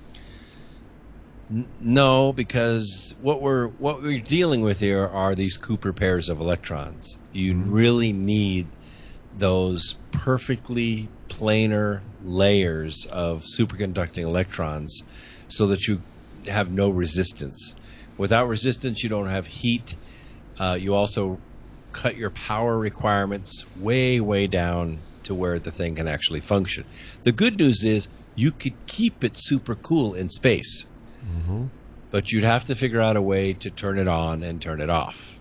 N- no, because what we're what we're dealing with here are these Cooper pairs of electrons. You really need those perfectly planar layers of superconducting electrons so that you have no resistance. Without resistance, you don't have heat. Uh, you also cut your power requirements way, way down to where the thing can actually function. The good news is you could keep it super cool in space. Mm-hmm. But you'd have to figure out a way to turn it on and turn it off.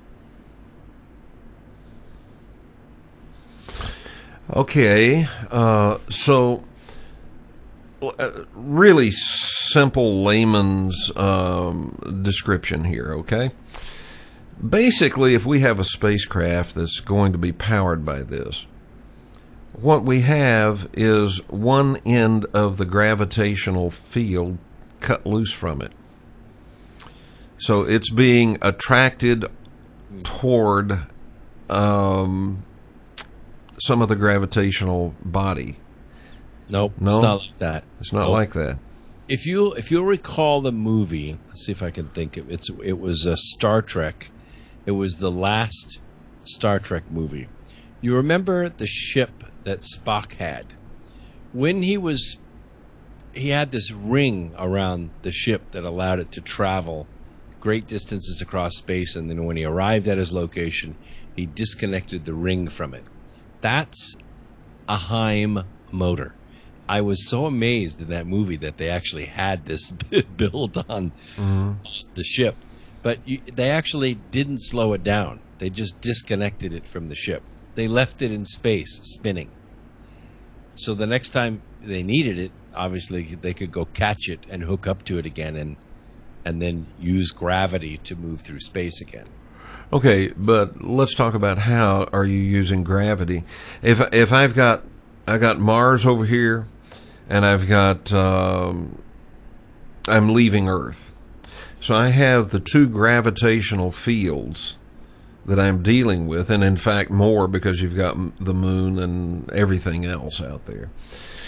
Okay, uh, so uh, really simple layman's um, description here, okay? Basically, if we have a spacecraft that's going to be powered by this, what we have is one end of the gravitational field cut loose from it. So it's being attracted toward um, some of the gravitational body. Nope, No? it's not like that. It's not Nope. like that. If you if you'll recall the movie, let's see if I can think of it's it was a Star Trek. It was the last Star Trek movie. You remember the ship that Spock had? When he was he had this ring around the ship that allowed it to travel great distances across space, and then when he arrived at his location, he disconnected the ring from it. That's a Heim motor. I was so amazed in that movie that they actually had this build on Mm-hmm. the ship. But you, they actually didn't slow it down. They just disconnected it from the ship. They left it in space, spinning. So the next time they needed it, obviously they could go catch it and hook up to it again and and then use gravity to move through space again. Okay, but let's talk about how are you using gravity. If if I've got I got Mars over here, and I've got um, I'm leaving Earth, so I have the two gravitational fields that I'm dealing with, and in fact more because you've got the moon and everything else out there.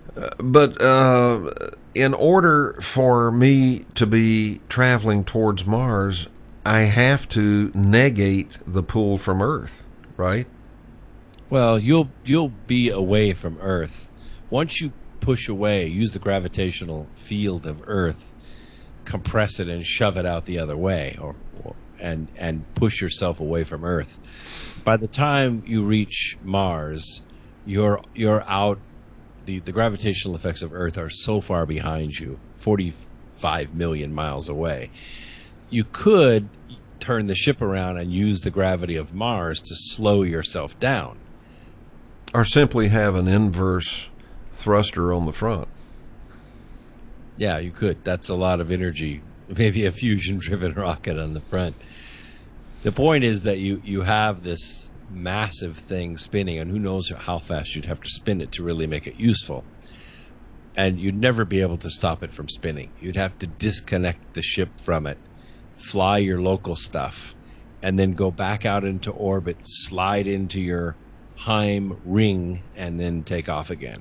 Uh, but uh, in order for me to be traveling towards Mars, I have to negate the pull from Earth, right? Well, you'll you'll be away from Earth. Once you push away, use the gravitational field of Earth, compress it and shove it out the other way, or, or and and push yourself away from Earth. By the time you reach Mars, you're you're out. The, the gravitational effects of Earth are so far behind you, forty-five million miles away. You could turn the ship around and use the gravity of Mars to slow yourself down. Or simply have an inverse thruster on the front. Yeah, you could. That's a lot of energy. Maybe a fusion-driven rocket on the front. The point is that you, you have this massive thing spinning, and who knows how fast you'd have to spin it to really make it useful. And you'd never be able to stop it from spinning. You'd have to disconnect the ship from it, fly your local stuff, and then go back out into orbit, slide into your Heim ring, and then take off again.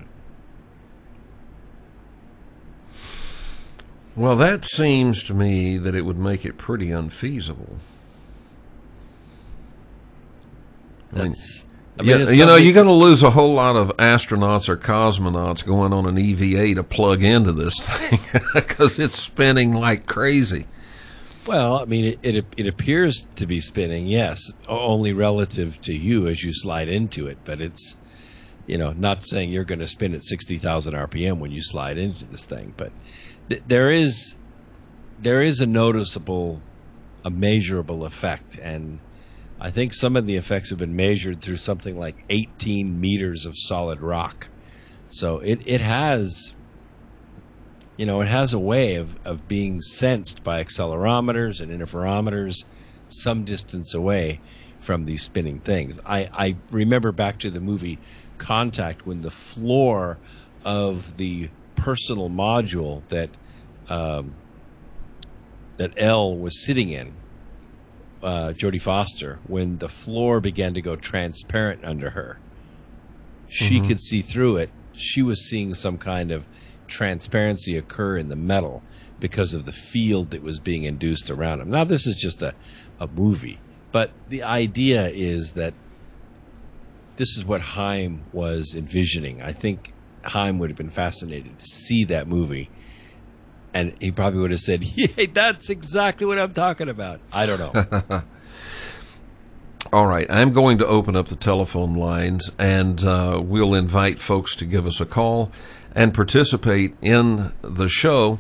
Well, that seems to me that it would make it pretty unfeasible. That's, I mean, mean, you, you know, you're going to lose a whole lot of astronauts or cosmonauts going on an E V A to plug into this thing because it's spinning like crazy. Well, I mean, it, it it appears to be spinning, yes, only relative to you as you slide into it. But it's, you know, not saying you're going to spin at sixty thousand R P M when you slide into this thing. But th- there is there is a noticeable, a measurable effect, and I think some of the effects have been measured through something like eighteen meters of solid rock. So it, it has, you know, it has a way of, of being sensed by accelerometers and interferometers some distance away from these spinning things. I, I remember back to the movie Contact when the floor of the personal module that um, that Elle was sitting in, Uh, Jodie Foster, when the floor began to go transparent under her, she Mm-hmm. could see through it. She was seeing some kind of transparency occur in the metal because of the field that was being induced around him. Now, this is just a, a movie, but the idea is that this is what Heim was envisioning. I think Heim would have been fascinated to see that movie, and he probably would have said, "Yeah, that's exactly what I'm talking about." I don't know. All right, I'm going to open up the telephone lines, and uh, we'll invite folks to give us a call and participate in the show.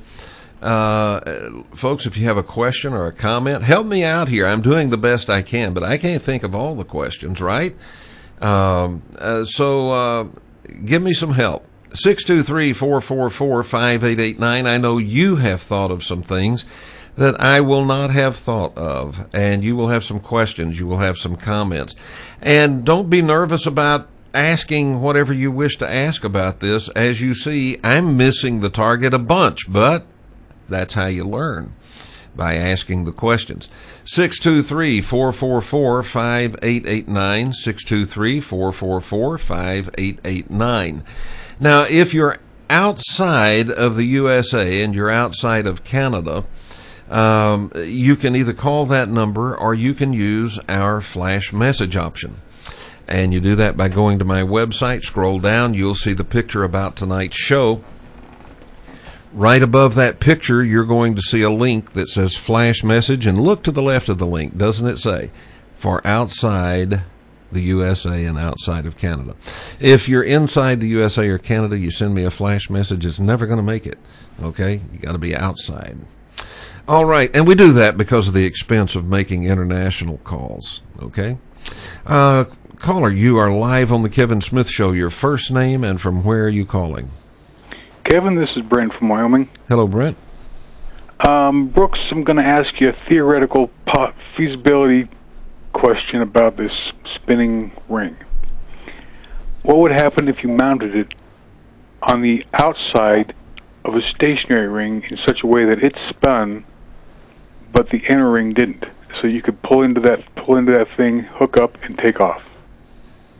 Uh, folks, if you have a question or a comment, help me out here. I'm doing the best I can, but I can't think of all the questions, right? Um, uh, so uh, give me some help. six two three, four four four, five eight eight nine. I know you have thought of some things that I will not have thought of, and you will have some questions, you will have some comments. And don't be nervous about asking whatever you wish to ask about this. As you see, I'm missing the target a bunch, but that's how you learn, by asking the questions. six two three, four four four, five eight eight nine, six two three, four four four, five eight eight nine. Now, if you're outside of the U S A and you're outside of Canada, um, you can either call that number or you can use our flash message option. And you do that by going to my website, scroll down, you'll see the picture about tonight's show. Right above that picture, you're going to see a link that says flash message, and look to the left of the link, doesn't it say, for outside the U S A and outside of Canada. If you're inside the U S A or Canada, you send me a flash message, it's never going to make it, okay? You got to be outside. All right, and we do that because of the expense of making international calls, okay? Uh, caller, you are live on the Kevin Smith Show. Your first name and from where are you calling? Kevin, this is Brent from Wyoming. Hello, Brent. Um, Brooks, I'm going to ask you a theoretical po- feasibility question about this spinning ring. What would happen if you mounted it on the outside of a stationary ring in such a way that it spun, but the inner ring didn't? So you could pull into that pull into that thing, hook up, and take off.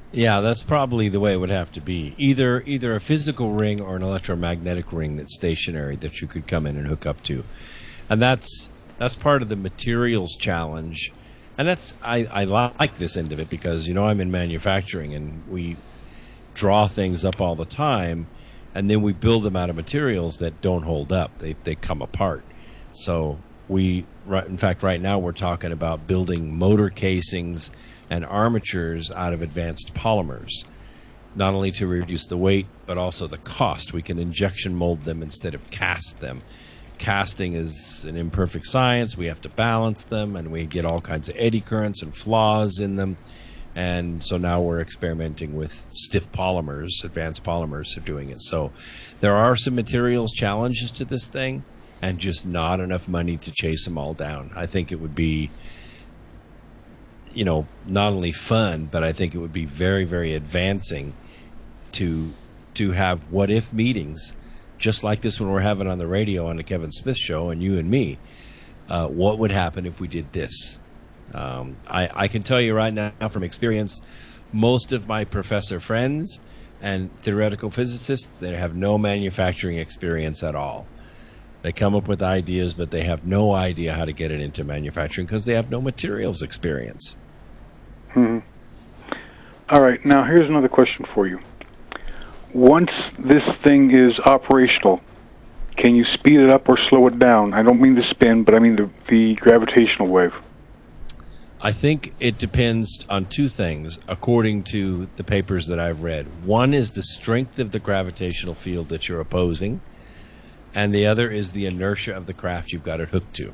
Yeah, that's probably the way it would have to be. Either either a physical ring or an electromagnetic ring that's stationary that you could come in and hook up to. And that's that's part of the materials challenge. And that's I, I like this end of it because, you know, I'm in manufacturing and we draw things up all the time and then we build them out of materials that don't hold up. They they come apart. So we in fact right now we're talking about building motor casings and armatures out of advanced polymers, not only to reduce the weight, but also the cost. We can injection mold them instead of cast them. Casting is an imperfect science. We have to balance them, and we get all kinds of eddy currents and flaws in them. And so now we're experimenting with stiff polymers, advanced polymers are doing it. So there are some materials challenges to this thing, and just not enough money to chase them all down. I think it would be, you know, not only fun, but I think it would be very, very advancing to to have what if meetings, just like this one we're having on the radio on the Kevin Smith Show, and you and me. Uh, what would happen if we did this? Um, I, I can tell you right now from experience, most of my professor friends and theoretical physicists, they have no manufacturing experience at all. They come up with ideas, but they have no idea how to get it into manufacturing because they have no materials experience. Hmm. All right. Now, here's another question for you. Once this thing is operational, can you speed it up or slow it down? I don't mean the spin, but I mean the, the gravitational wave. I think it depends on two things, according to the papers that I've read. One is the strength of the gravitational field that you're opposing, and the other is the inertia of the craft you've got it hooked to.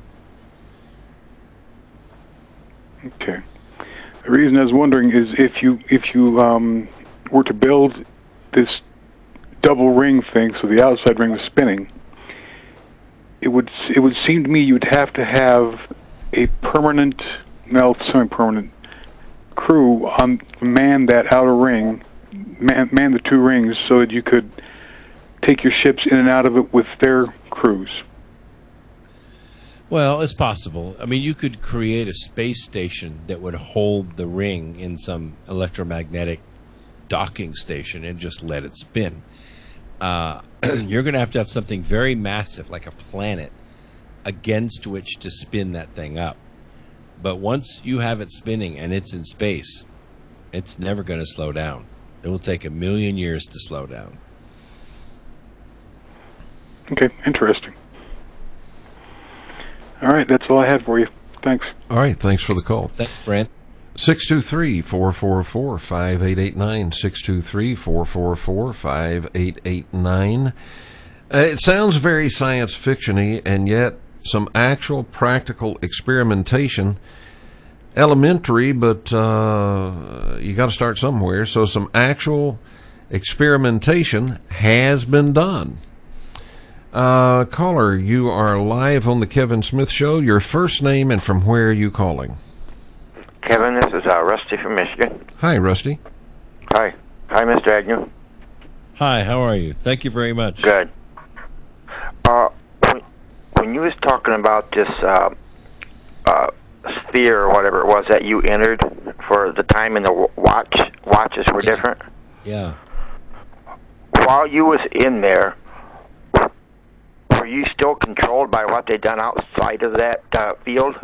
Okay. The reason I was wondering is if you if you um, were to build this double ring thing, so the outside ring was spinning, it would it would seem to me you'd have to have a permanent, no, semi-permanent crew on man that outer ring, man, man the two rings, so that you could take your ships in and out of it with their crews. Well, it's possible. I mean, you could create a space station that would hold the ring in some electromagnetic docking station and just let it spin. Uh, you're going to have to have something very massive, like a planet, against which to spin that thing up. But once you have it spinning and it's in space, it's never going to slow down. It will take a million years to slow down. Okay, interesting. All right, that's all I had for you. Thanks. All right, thanks for the call. Thanks, Brent. six two three, four four four, five eight eight nine, six two three, four four four, five eight eight nine. Uh, it sounds very science fiction-y, and yet some actual practical experimentation, elementary, but uh, you got to start somewhere. So some actual experimentation has been done. Uh, caller, you are live on the Kevin Smith Show. Your first name and from where are you calling? Kevin, this is uh, Rusty from Michigan. Hi, Rusty. Hi. Hi, Mister Agnew. Hi, how are you? Thank you very much. Good. Uh, when, when you was talking about this uh, uh, sphere or whatever it was that you entered for the time and the watch, watches were yeah. different. Yeah. While you was in there, were you still controlled by what they done outside of that uh, field?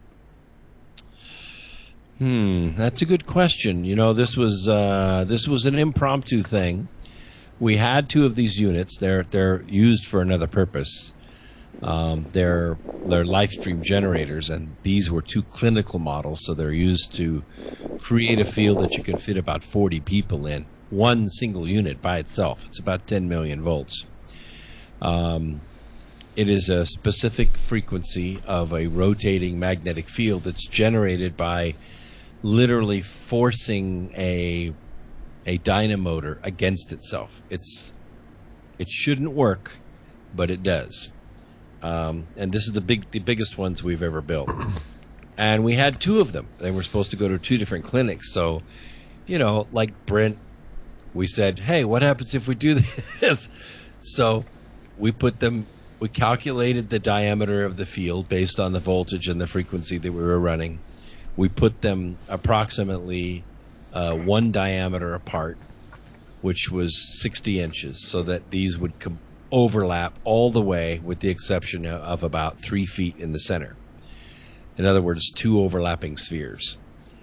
Hmm, that's a good question. You know, this was uh, this was an impromptu thing. We had two of these units. They're they're used for another purpose. Um, they're they're live stream generators, and these were two clinical models. So they're used to create a field that you can fit about forty people in. One single unit by itself. It's about ten million volts. Um, it is a specific frequency of a rotating magnetic field that's generated by literally forcing a a dynamotor against itself. It's it shouldn't work, but it does. Um, and this is the big the biggest ones we've ever built. And we had two of them. They were supposed to go to two different clinics. So, you know, like Brent, we said, hey, what happens if we do this? So we put them, we calculated the diameter of the field based on the voltage and the frequency that we were running. We put them approximately uh, one diameter apart, which was sixty inches, so that these would com- overlap all the way, with the exception of, of about three feet in the center. In other words, two overlapping spheres.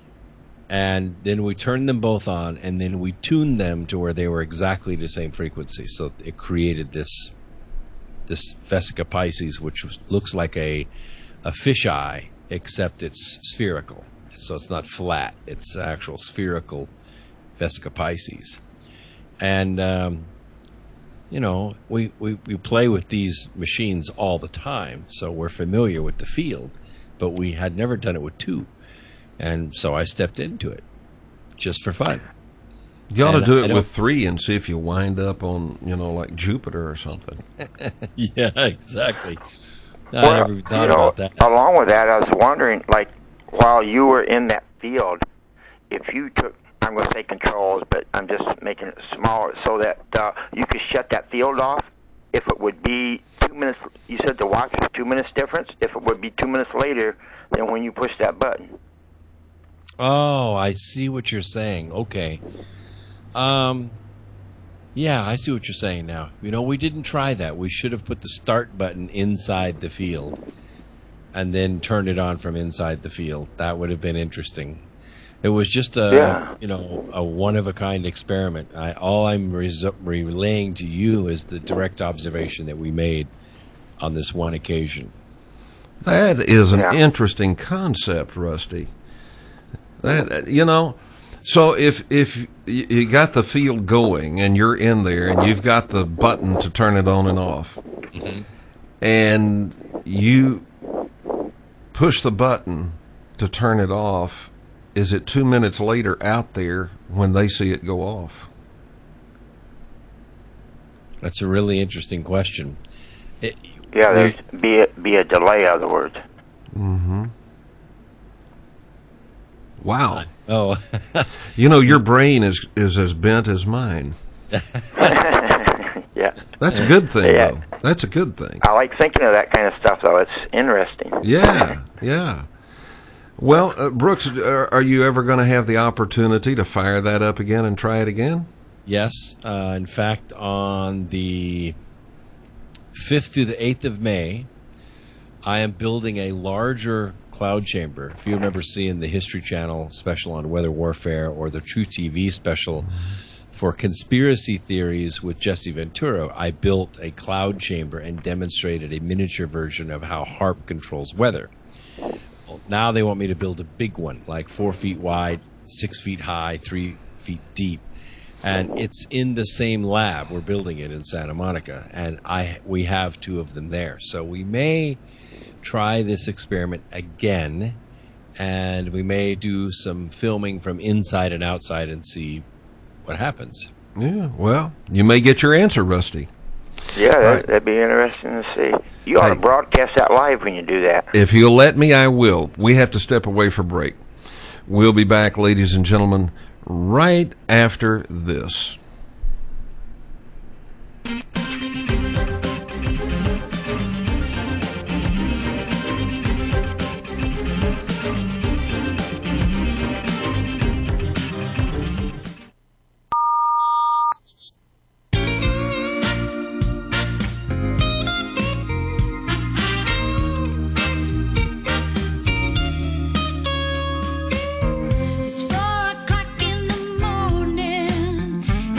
And then we turned them both on, and then we tuned them to where they were exactly the same frequency. So it created this this Vesica Pisces, which was, looks like a a fisheye, except it's spherical. So it's not flat; it's actual spherical Vesica Pisces. And um, you know, we, we we play with these machines all the time, so we're familiar with the field, but we had never done it with two. And so I stepped into it just for fun. You ought And to do I it don't- with three and see if you wind up on, you know, like Jupiter or something. Yeah, exactly. No, Well, I never thought you know, about that. along with that, I was wondering, like, while you were in that field, if you took, I'm going to say controls, but I'm just making it smaller so that uh, you could shut that field off. If it would be two minutes, you said the watch was two minutes difference. If it would be two minutes later than when you push that button. Oh, I see what you're saying. Okay. Um, yeah, I see what you're saying now. You know, we didn't try that. We should have put the start button inside the field and then turned it on from inside the field. That would have been interesting. It was just a, Yeah. you know, a one-of-a-kind experiment. I, all I'm res- relaying to you is the direct observation that we made on this one occasion. That is an Yeah. interesting concept, Rusty. That, you know, so if if y- you got the field going and you're in there and you've got the button to turn it on and off, Mm-hmm. and you push the button to turn it off, is it two minutes later out there when they see it go off? That's a really interesting question. It, Yeah, we- there's be a, be a delay, in other words. Mm-hmm. Wow. oh, You know, your brain is is as bent as mine. Yeah. That's a good thing, Yeah. though. That's a good thing. I like thinking of that kind of stuff, though. It's interesting. Yeah, yeah. Well, uh, Brooks, are, are you ever going to have the opportunity to fire that up again and try it again? yes. Uh, in fact, on the fifth through the eighth of May, I am building a larger cloud chamber. If you remember seeing the History Channel special on weather warfare or the True T V special for conspiracy theories with Jesse Ventura, I built a cloud chamber and demonstrated a miniature version of how HAARP controls weather. Well, now they want me to build a big one, like four feet wide, six feet high, three feet deep. And it's in the same lab. We're building it in Santa Monica, and I we have two of them there. So we may try this experiment again, and we may do some filming from inside and outside and see what happens. Yeah, well, you may get your answer, Rusty. Yeah, that, Right. that'd be interesting to see. You ought Hey. to broadcast that live when you do that. If you'll let me, I will. We have to step away for break. We'll be back, ladies and gentlemen, right after this. It's four o'clock in the morning,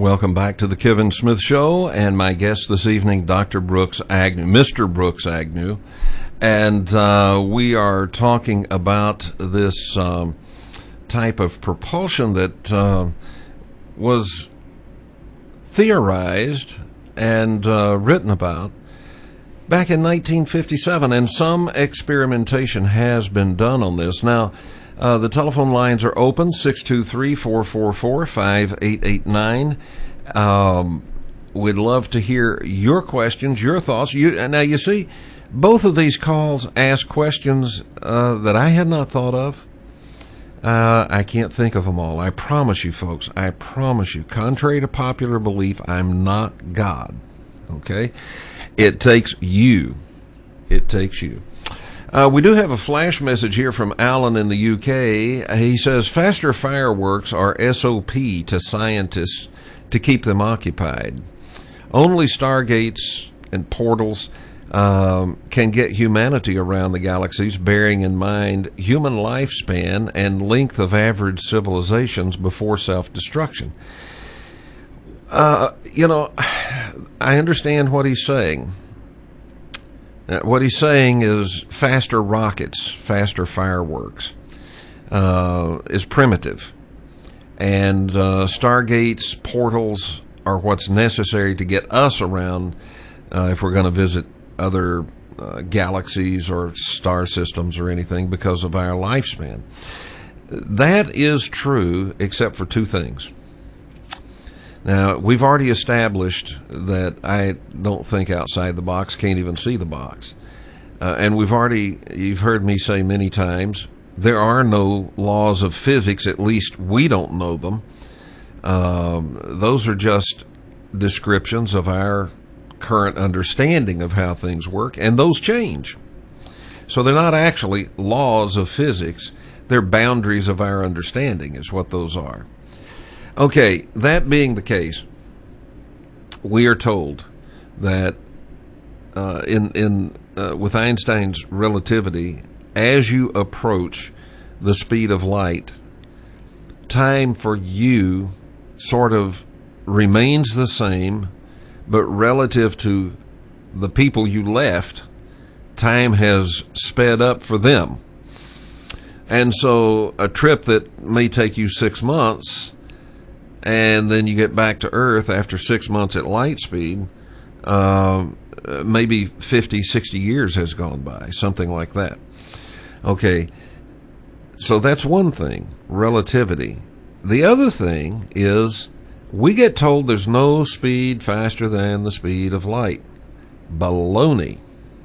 Welcome back to the Kevin Smith Show, and my guest this evening, Doctor Brooks Agnew, Mister Brooks Agnew, and uh, we are talking about this um, type of propulsion that uh, was theorized and uh, written about back in nineteen fifty-seven, and some experimentation has been done on this. Now, uh, the telephone lines are open, six two three, four four four, five eight eight nine. Um, we'd love to hear your questions, your thoughts. You, now, you see, both of these calls ask questions uh, that I had not thought of. Uh, I can't think of them all. I promise you, folks, I promise you, contrary to popular belief, I'm not God. Okay? It takes you. It takes you. Uh, we do have a flash message here from Alan in the U K. He says, faster fireworks are S O P to scientists to keep them occupied. Only stargates and portals um, can get humanity around the galaxies, bearing in mind human lifespan and length of average civilizations before self-destruction. Uh, you know, I understand what he's saying. Uh, what he's saying is faster rockets, faster fireworks uh, is primitive. And uh, stargates, portals are what's necessary to get us around uh, if we're going to visit other uh, galaxies or star systems or anything because of our lifespan. That is true except for two things. Now, we've already established that I don't think outside the box, can't even see the box. Uh, and we've already, you've heard me say many times, there are no laws of physics, at least we don't know them. Um, those are just descriptions of our current understanding of how things work, and those change. So they're not actually laws of physics, they're boundaries of our understanding is what those are. Okay, that being the case, we are told that uh, in in uh, with Einstein's relativity, as you approach the speed of light, time for you sort of remains the same, but relative to the people you left, time has sped up for them. And so a trip that may take you six months, and then you get back to Earth after six months at light speed, uh, maybe fifty, sixty years has gone by, something like that. Okay, so that's one thing, relativity. The other thing is we get told there's no speed faster than the speed of light. Baloney.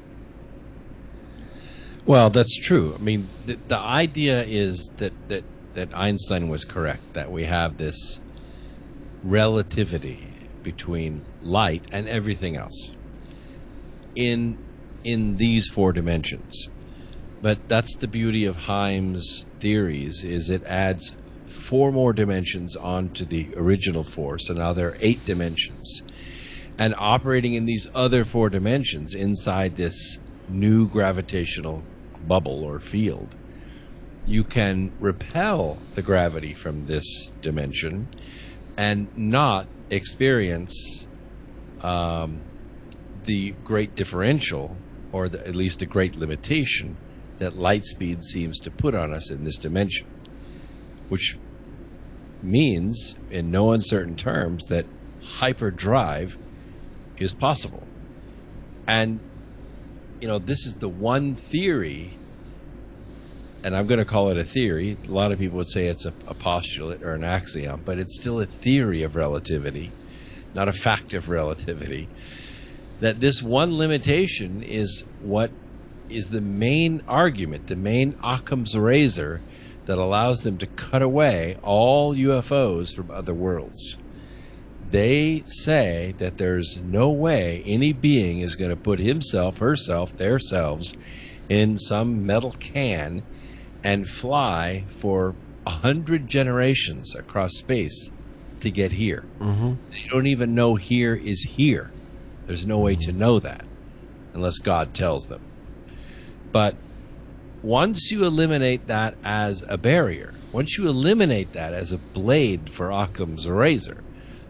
Well, that's true. I mean, the, the idea is that, that, that Einstein was correct, that we have this relativity between light and everything else in in these four dimensions. But that's the beauty of Heim's theories, is it adds four more dimensions onto the original four, so now there are eight dimensions. And operating in these other four dimensions inside this new gravitational bubble or field, you can repel the gravity from this dimension and not experience um, the great differential, or the, at least the great limitation that light speed seems to put on us in this dimension, which means, in no uncertain terms, that hyperdrive is possible. And, you know, this is the one theory, and I'm going to call it a theory. A lot of people would say it's a, a postulate or an axiom, but it's still a theory of relativity, not a fact of relativity, that this one limitation is what is the main argument, the main Occam's razor that allows them to cut away all U F Os from other worlds. They say that there's no way any being is going to put himself, herself, theirselves in some metal can and fly for a hundred generations across space to get here. Mm-hmm. They don't even know here is here. There's no way to know that unless God tells them. But once you eliminate that as a barrier, once you eliminate that as a blade for Occam's razor,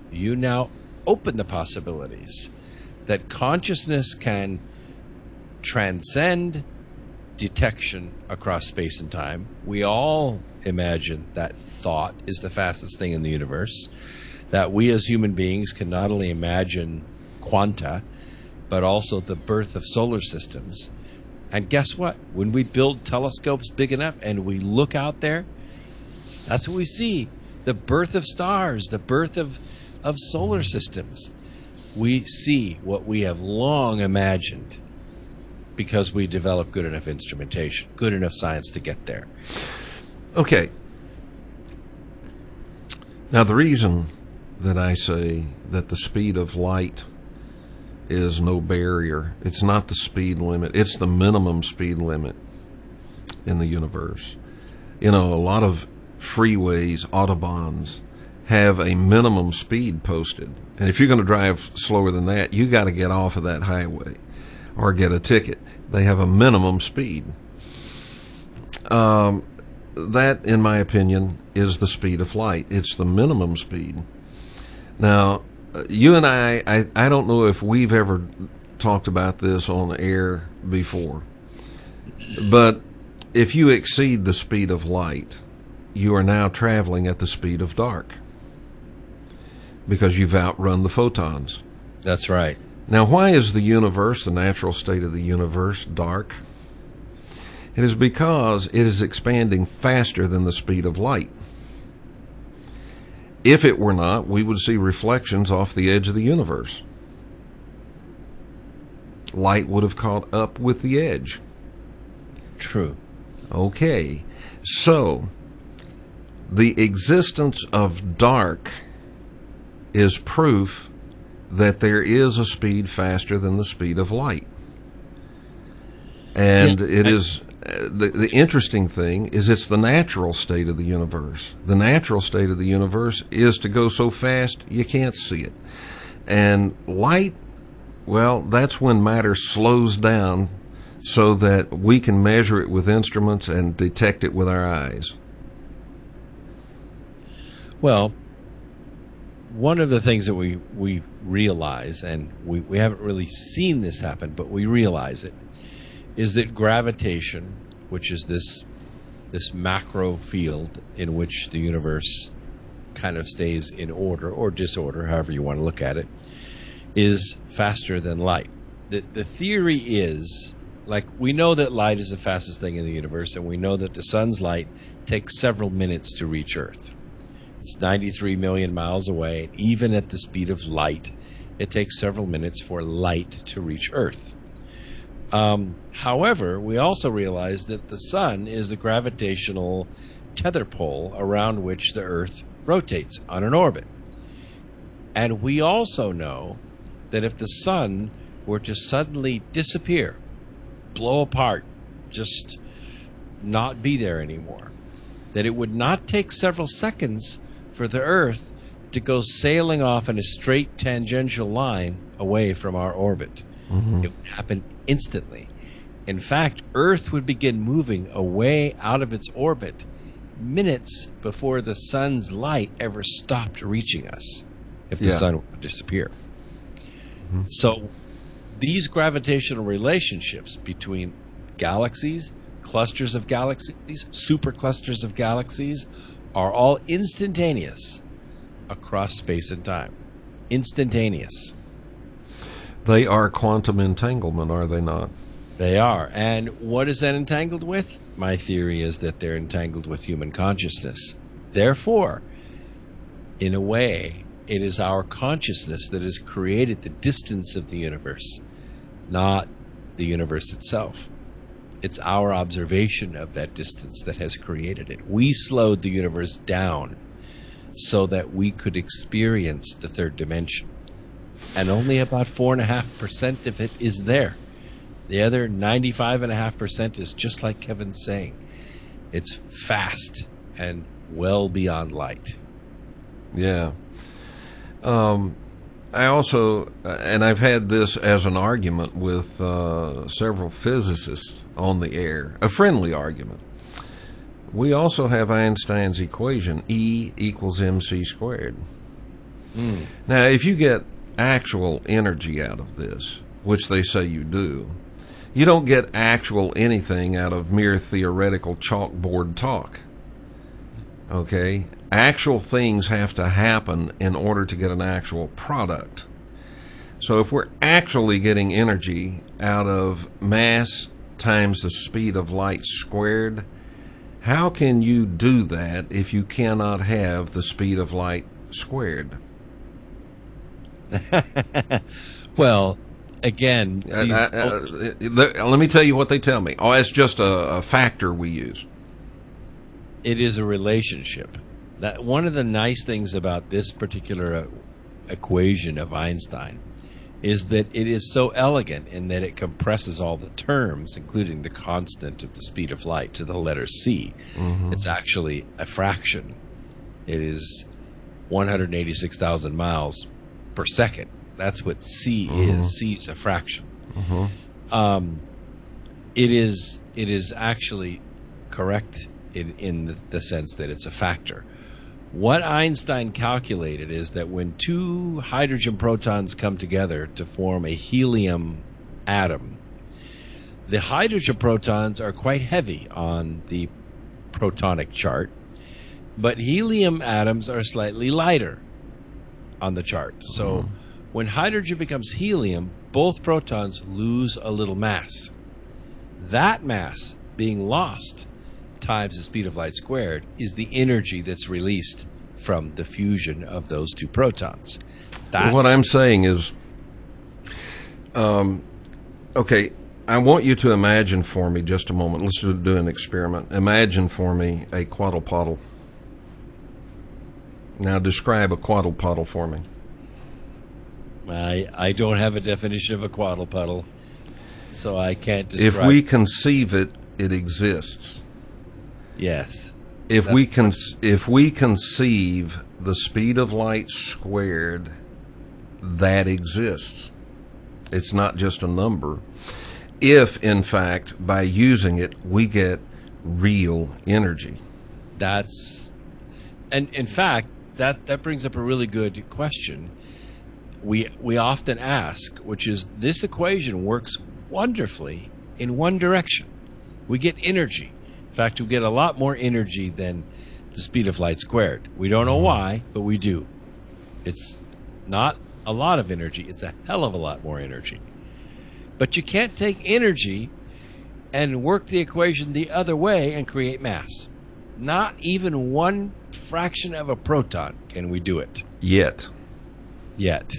you now open the possibilities that consciousness can transcend detection across space and time. We all imagine that thought is the fastest thing in the universe, that we as human beings can not only imagine quanta, but also the birth of solar systems. And guess what? When we build telescopes big enough and we look out there, that's what we see. The birth of stars, the birth of, of solar systems. We see what we have long imagined because we develop good enough instrumentation, good enough science to get there. Okay. Now, the reason that I say that the speed of light is no barrier, it's not the speed limit, it's the minimum speed limit in the universe. You know, a lot of freeways, autobahns, have a minimum speed posted. And if you're going to drive slower than that, you got to get off of that highway or get a ticket. They have a minimum speed. Um, that, in my opinion, is the speed of light. It's the minimum speed. Now, you and I, I, I don't know if we've ever talked about this on the air before, but if you exceed the speed of light, you are now traveling at the speed of dark because you've outrun the photons. That's right. Now, why is the universe, the natural state of the universe, dark? It is because it is expanding faster than the speed of light. If it were not, we would see reflections off the edge of the universe. Light would have caught up with the edge. True. Okay, so the existence of dark is proof that there is a speed faster than the speed of light. And yeah, it I, is uh, the the interesting thing is it's the natural state of the universe. The natural state of the universe is to go so fast you can't see it. And light, well, that's when matter slows down so that we can measure it with instruments and detect it with our eyes. Well, one of the things that we, we realize, and we, we haven't really seen this happen, but we realize it, is that gravitation, which is this this macro field in which the universe kind of stays in order or disorder, however you want to look at it, is faster than light. The, the theory is, like, we know that light is the fastest thing in the universe, and we know that the sun's light takes several minutes to reach Earth. It's ninety-three million miles away, and even at the speed of light, it takes several minutes for light to reach Earth. Um, however, we also realize that the sun is the gravitational tether pole around which the Earth rotates on an orbit. And we also know that if the sun were to suddenly disappear, blow apart, just not be there anymore, that it would not take several seconds for the Earth to go sailing off in a straight tangential line away from our orbit. Mm-hmm. It would happen instantly. In fact, Earth would begin moving away out of its orbit minutes before the sun's light ever stopped reaching us, if the yeah. sun would disappear. Mm-hmm. So these gravitational relationships between galaxies, clusters of galaxies, superclusters of galaxies, are all instantaneous across space and time. Instantaneous. They are quantum entanglement, are they not? They are. And what is that entangled with? My theory is that they're entangled with human consciousness. Therefore, in a way, it is our consciousness that has created the distance of the universe, not the universe itself. It's our observation of that distance that has created it. We slowed the universe down so that we could experience the third dimension. And only about four point five percent of it is there. The other ninety-five point five percent is just like Kevin's saying. It's fast and well beyond light. Yeah. Um, I also, and I've had this as an argument with uh, several physicists on the air, a friendly argument. We also have Einstein's equation, E equals mc squared. Mm. Now, if you get actual energy out of this, which they say you do, you don't get actual anything out of mere theoretical chalkboard talk. Okay? Actual things have to happen in order to get an actual product. So if we're actually getting energy out of mass times the speed of light squared, how can you do that if you cannot have the speed of light squared? Well, again, Uh, these- uh, uh, let let me tell you what they tell me. Oh, it's just a, a factor we use. it is a relationship. That one of the nice things about this particular uh, equation of Einstein is that it is so elegant in that it compresses all the terms, including the constant of the speed of light, to the letter c. Mhm. It's actually a fraction. It is one hundred eighty-six thousand miles per second. That's what c Mhm. is. C is a fraction. Mhm. Um, it is it is actually correct in, in the, the sense that it's a factor. What Einstein calculated is that when two hydrogen protons come together to form a helium atom, the hydrogen protons are quite heavy on the protonic chart, but helium atoms are slightly lighter on the chart. So Mhm. when hydrogen becomes helium, both protons lose a little mass. That mass being lost times the speed of light squared is the energy that's released from the fusion of those two protons. That's What I'm saying is, um, okay, I want you to imagine for me just a moment. Let's do, do an experiment. Imagine for me a quadrupedal. Now describe a quadrupedal for me. I I don't have a definition of a quadrupedal, so I can't describe. If we conceive it, it exists. yes, If That's we con- if we conceive the speed of light squared, that exists. It's not just a number. If, in fact, by using it, we get real energy. that's, and in fact that that brings up a really good question. We we often ask, which is, this equation works wonderfully in one direction. We get energy. In fact, we get a lot more energy than the speed of light squared. We don't know why, but we do. It's not a lot of energy. It's a hell of a lot more energy. But you can't take energy and work the equation the other way and create mass. Not even one fraction of a proton can we do it Yet. yet.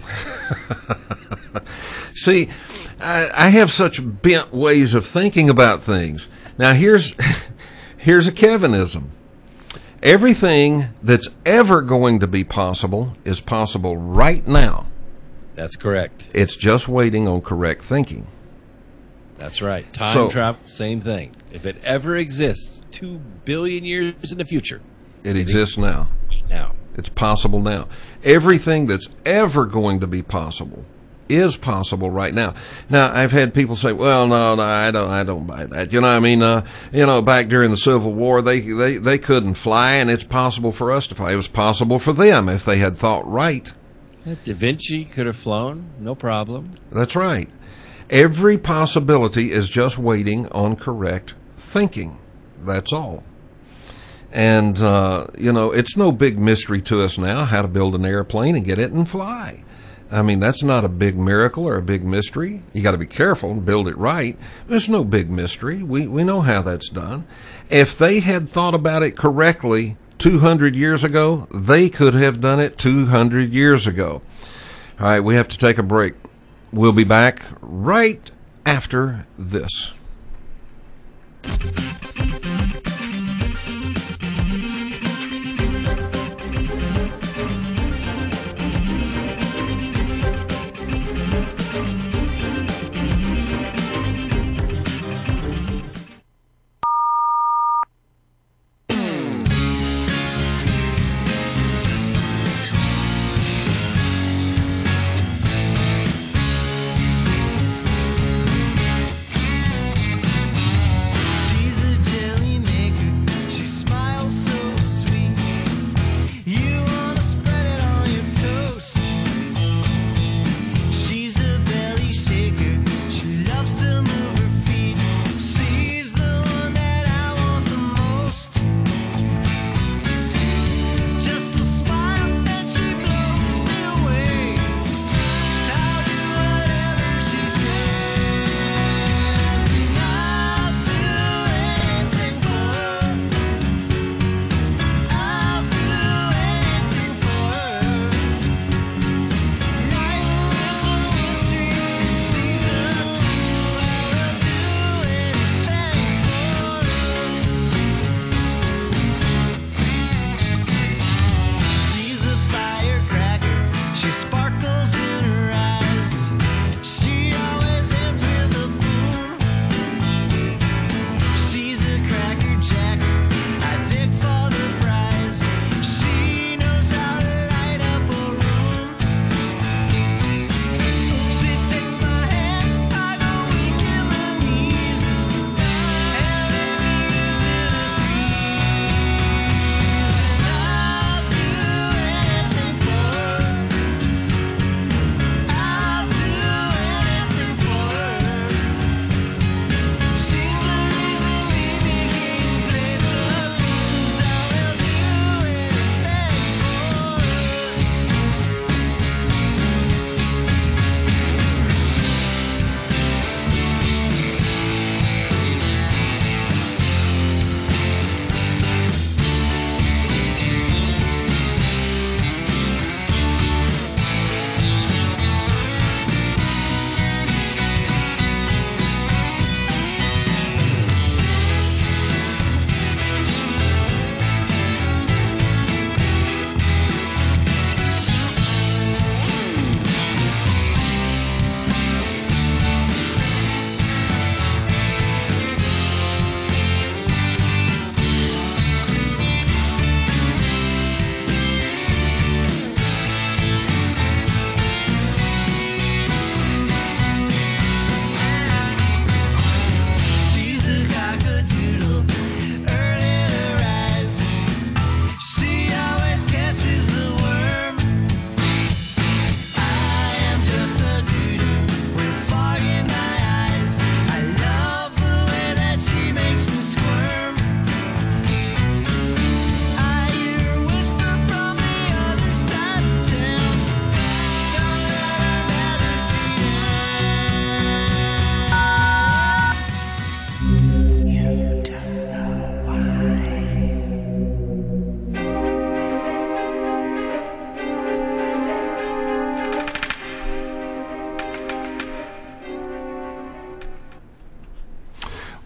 See, I, I have such bent ways of thinking about things. Now, here's here's a Kevinism. Everything that's ever going to be possible is possible right now. That's correct. It's just waiting on correct thinking. That's right. Time So- travel, same thing. If it ever exists two billion years in the future, It exists now. now. It's possible now. Everything that's ever going to be possible is possible right now. Now, I've had people say, "Well, no, no, I don't, I don't buy that." You know, I mean, uh, you know, back during the Civil War, they they they couldn't fly, and it's possible for us to fly. It was possible for them if they had thought right. Da Vinci could have flown, no problem. That's right. Every possibility is just waiting on correct thinking. That's all. And, uh, you know, it's no big mystery to us now how to build an airplane and get it and fly. I mean, that's not a big miracle or a big mystery. You got to be careful and build it right. There's no big mystery. We we know how that's done. If they had thought about it correctly two hundred years ago, they could have done it two hundred years ago. All right, we have to take a break. We'll be back right after this. She's a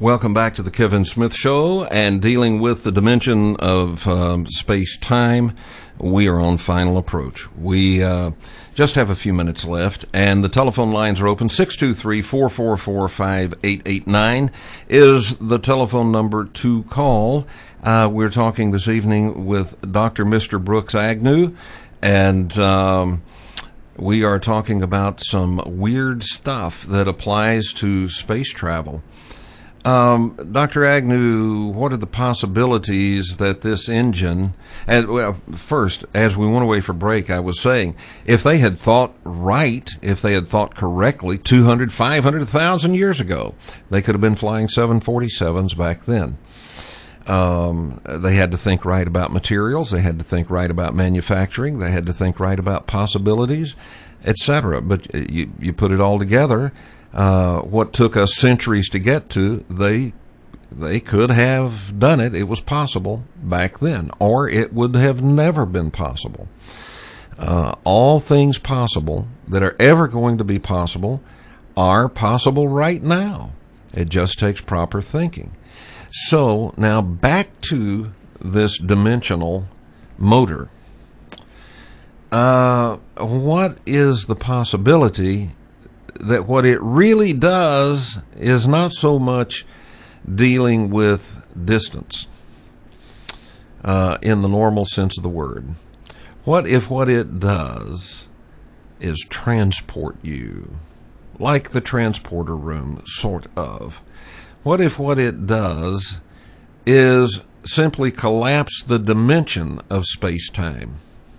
Welcome back to the Kevin Smith Show, and dealing with the dimension of um, space-time, we are on final approach. We uh, just have a few minutes left, and the telephone lines are open. six two three, four four four, five eight eight nine is the telephone number to call. Uh, we're talking this evening with Doctor Mister Brooks Agnew, and um, we are talking about some weird stuff that applies to space travel. Um, Doctor Agnew, what are the possibilities that this engine, and well, first, as we went away for break, I was saying, if they had thought right, if they had thought correctly two hundred, five hundred thousand years ago, they could have been flying seven forty-sevens back then. Um, they had to think right about materials, they had to think right about manufacturing, they had to think right about possibilities, et cetera. But you, you put it all together, Uh, what took us centuries to get to, they they could have done it. It was possible back then, or it would have never been possible. Uh, all things possible that are ever going to be possible are possible right now. It just takes proper thinking. So now back to this dimensional motor. Uh, what is the possibility that what it really does is not so much dealing with distance uh, in the normal sense of the word? What if what it does is transport you, like the transporter room, sort of? What if what it does is simply collapse the dimension of space-time?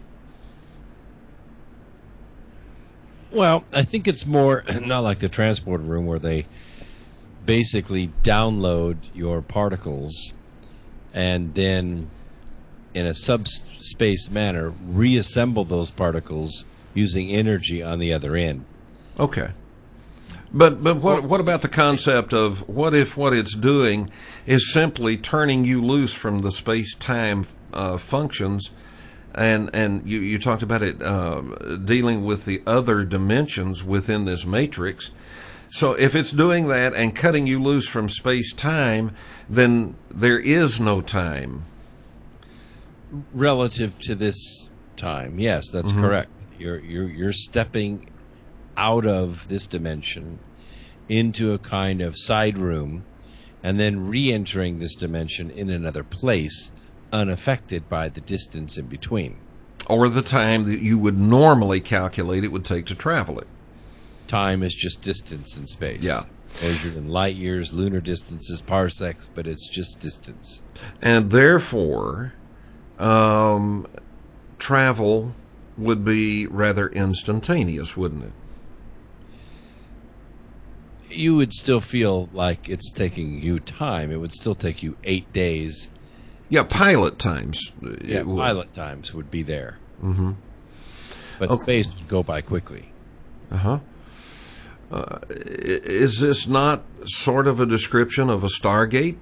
Well, I think it's more not like the transporter room where they basically download your particles and then in a subspace manner reassemble those particles using energy on the other end. Okay. But but what what about the concept of what if what it's doing is simply turning you loose from the space-time uh, functions? And and you, you talked about it uh, dealing with the other dimensions within this matrix. So if it's doing that and cutting you loose from space-time, then there is no time. Relative to this time, yes, that's Mm-hmm. correct. You're you're you're stepping out of this dimension into a kind of side room, and then re-entering this dimension in another place, unaffected by the distance in between. Or the time that you would normally calculate it would take to travel it. Time is just distance in space. Yeah. Measured in light years, lunar distances, parsecs, but it's just distance. And therefore, um, travel would be rather instantaneous, wouldn't it? You would still feel like it's taking you time. It would still take you eight days. Yeah, pilot times. Yeah, it would. pilot times would be there. Mm-hmm. But Okay. space would go by quickly. Uh-huh. Uh, i- is this not sort of a description of a Stargate?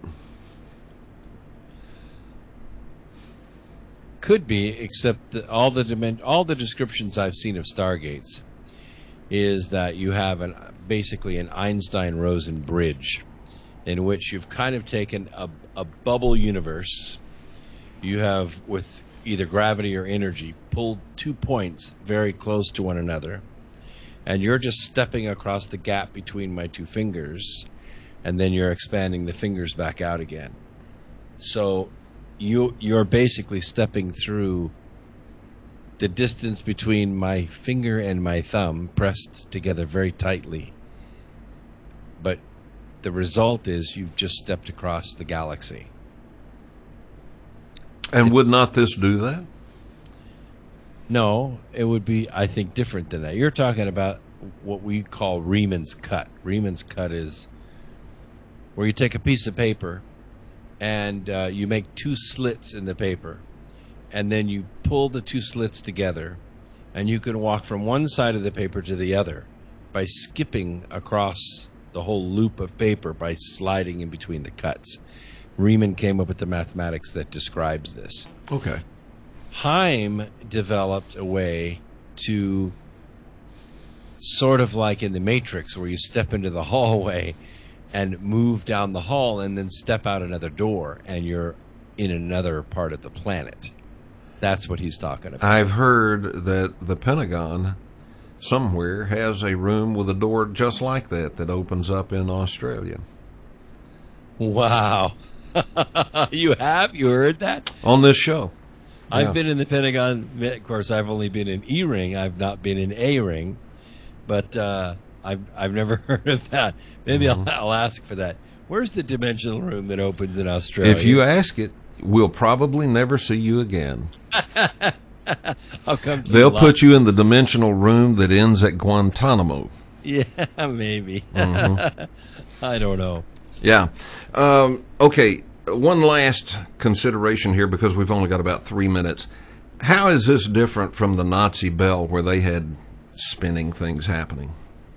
Could be, except that all the dimen- all the descriptions I've seen of Stargates is that you have an basically an Einstein-Rosen bridge, in which you've kind of taken a, a bubble universe. You have, with either gravity or energy, pulled two points very close to one another, and you're just stepping across the gap between my two fingers, and then you're expanding the fingers back out again. So you you're basically stepping through the distance between my finger and my thumb pressed together very tightly. But the result is you've just stepped across the galaxy. And It's- would not this do that? No, it would be, I think, different than that. You're talking about what we call Riemann's cut. Riemann's cut is where you take a piece of paper and uh, you make two slits in the paper, and then you pull the two slits together, and you can walk from one side of the paper to the other by skipping across the whole loop of paper by sliding in between the cuts. Riemann came up with the mathematics that describes this. Okay. Heim developed a way to, sort of like in the Matrix, where you step into the hallway and move down the hall and then step out another door, and you're in another part of the planet. That's what he's talking about. I've heard that the Pentagon somewhere has a room with a door just like that that opens up in Australia. Wow. You have? You heard that? On this show. I've Yeah. been in the Pentagon. Of course, I've only been in E-ring. I've not been in A-ring. But uh, I've I've never heard of that. Maybe Mhm. I'll, I'll ask for that. Where's the dimensional room that opens in Australia? If you ask it, we'll probably never see you again. How come to They'll lie? put you in the dimensional room that ends at Guantanamo. Yeah, maybe. Mhm. I don't know. Yeah. Um, okay, one last consideration here because we've only got about three minutes. How is this different from the Nazi bell where they had spinning things happening?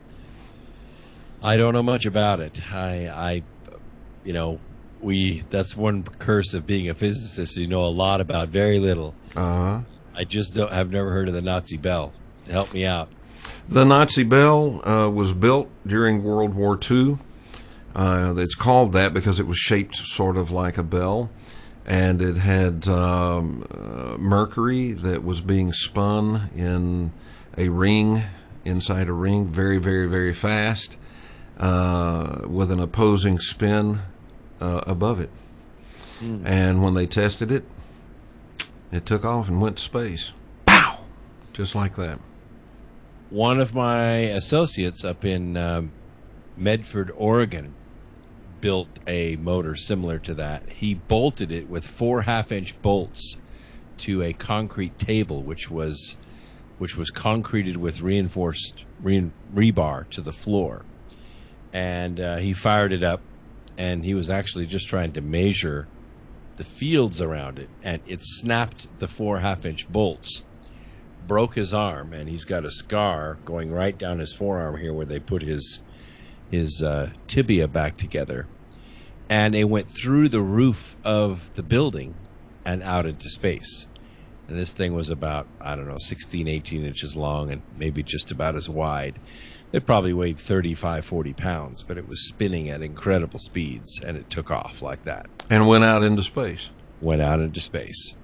I don't know much about it. I, I, you know, we. That's one curse of being a physicist. You know a lot about very little. Uh-huh. I just don't. Have never heard of the Nazi bell. Help me out. The Nazi bell uh, was built during World War Two. Uh, it's called that because it was shaped sort of like a bell, and it had um, uh, mercury that was being spun in a ring, inside a ring, very, very, very fast, uh, with an opposing spin uh, above it. Mm. And when they tested it, it took off and went to space. Pow! Just like that. One of my associates up in um, Medford, Oregon, built a motor similar to that. He bolted it with four half-inch bolts to a concrete table, which was which was concreted with reinforced re- rebar to the floor. And uh, he fired it up, and he was actually just trying to measure the fields around it, and it snapped the four half-inch bolts, broke his arm, and he's got a scar going right down his forearm here where they put his his uh, tibia back together, and it went through the roof of the building and out into space. And this thing was about, I don't know, sixteen, eighteen inches long and maybe just about as wide. It probably weighed thirty-five, forty pounds, but it was spinning at incredible speeds, and it took off like that. And went out into space. Went out into space.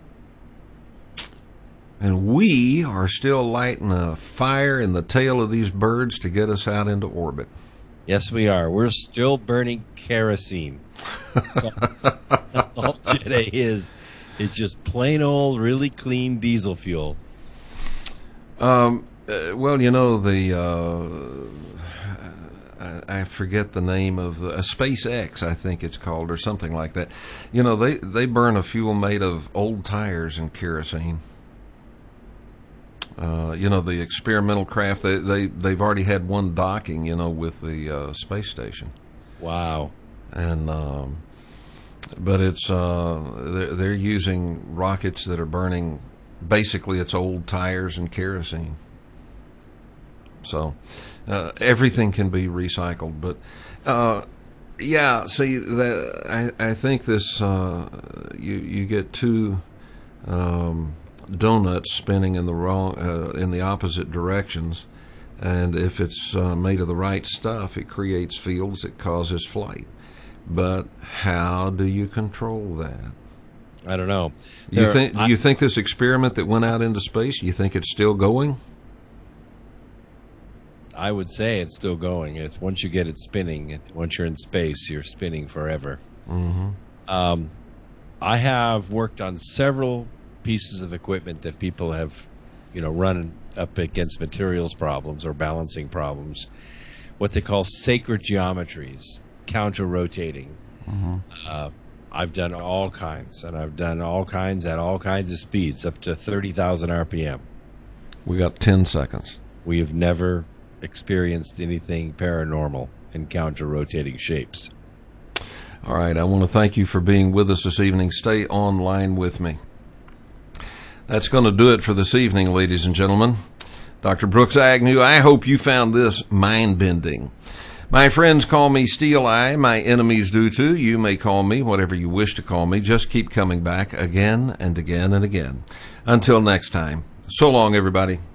And we are still lighting a fire in the tail of these birds to get us out into orbit. Yes, we are. We're still burning kerosene. That's all, that's all Jet A is. It's just plain old, really clean diesel fuel. Um, uh, well, you know, the, uh, I, I forget the name of the, uh, SpaceX, I think it's called, or something like that. You know, they, they burn a fuel made of old tires and kerosene. Uh, you know, the experimental craft, they, they, they've already had one docking, you know, with the uh, space station. Wow. And, um, but it's, uh, they're, they're using rockets that are burning, basically it's old tires and kerosene. So, uh, everything can be recycled. But, uh, yeah, see, that I, I think this, uh, you, you get two, um, donuts spinning in the wrong, uh, in the opposite directions, and if it's uh, made of the right stuff, it creates fields that causes flight. But how do you control that? I don't know. You There- think? Do I- you think this experiment that went out into space? You think it's still going? I would say it's still going. It's once you get it spinning, it, once you're in space, you're spinning forever. Mm-hmm. Um, I have worked on several pieces of equipment that people have, you know, run up against materials problems or balancing problems, what they call sacred geometries, counter-rotating. Mm-hmm. Uh, I've done all kinds, and I've done all kinds at all kinds of speeds, up to thirty thousand R P M. We got ten seconds. We have never experienced anything paranormal in counter-rotating shapes. All right, I want to thank you for being with us this evening. Stay online with me. That's going to do it for this evening, ladies and gentlemen. Doctor Brooks Agnew, I hope you found this mind-bending. My friends call me Steel Eye. My enemies do too. You may call me whatever you wish to call me. Just keep coming back again and again and again. Until next time. So long, everybody.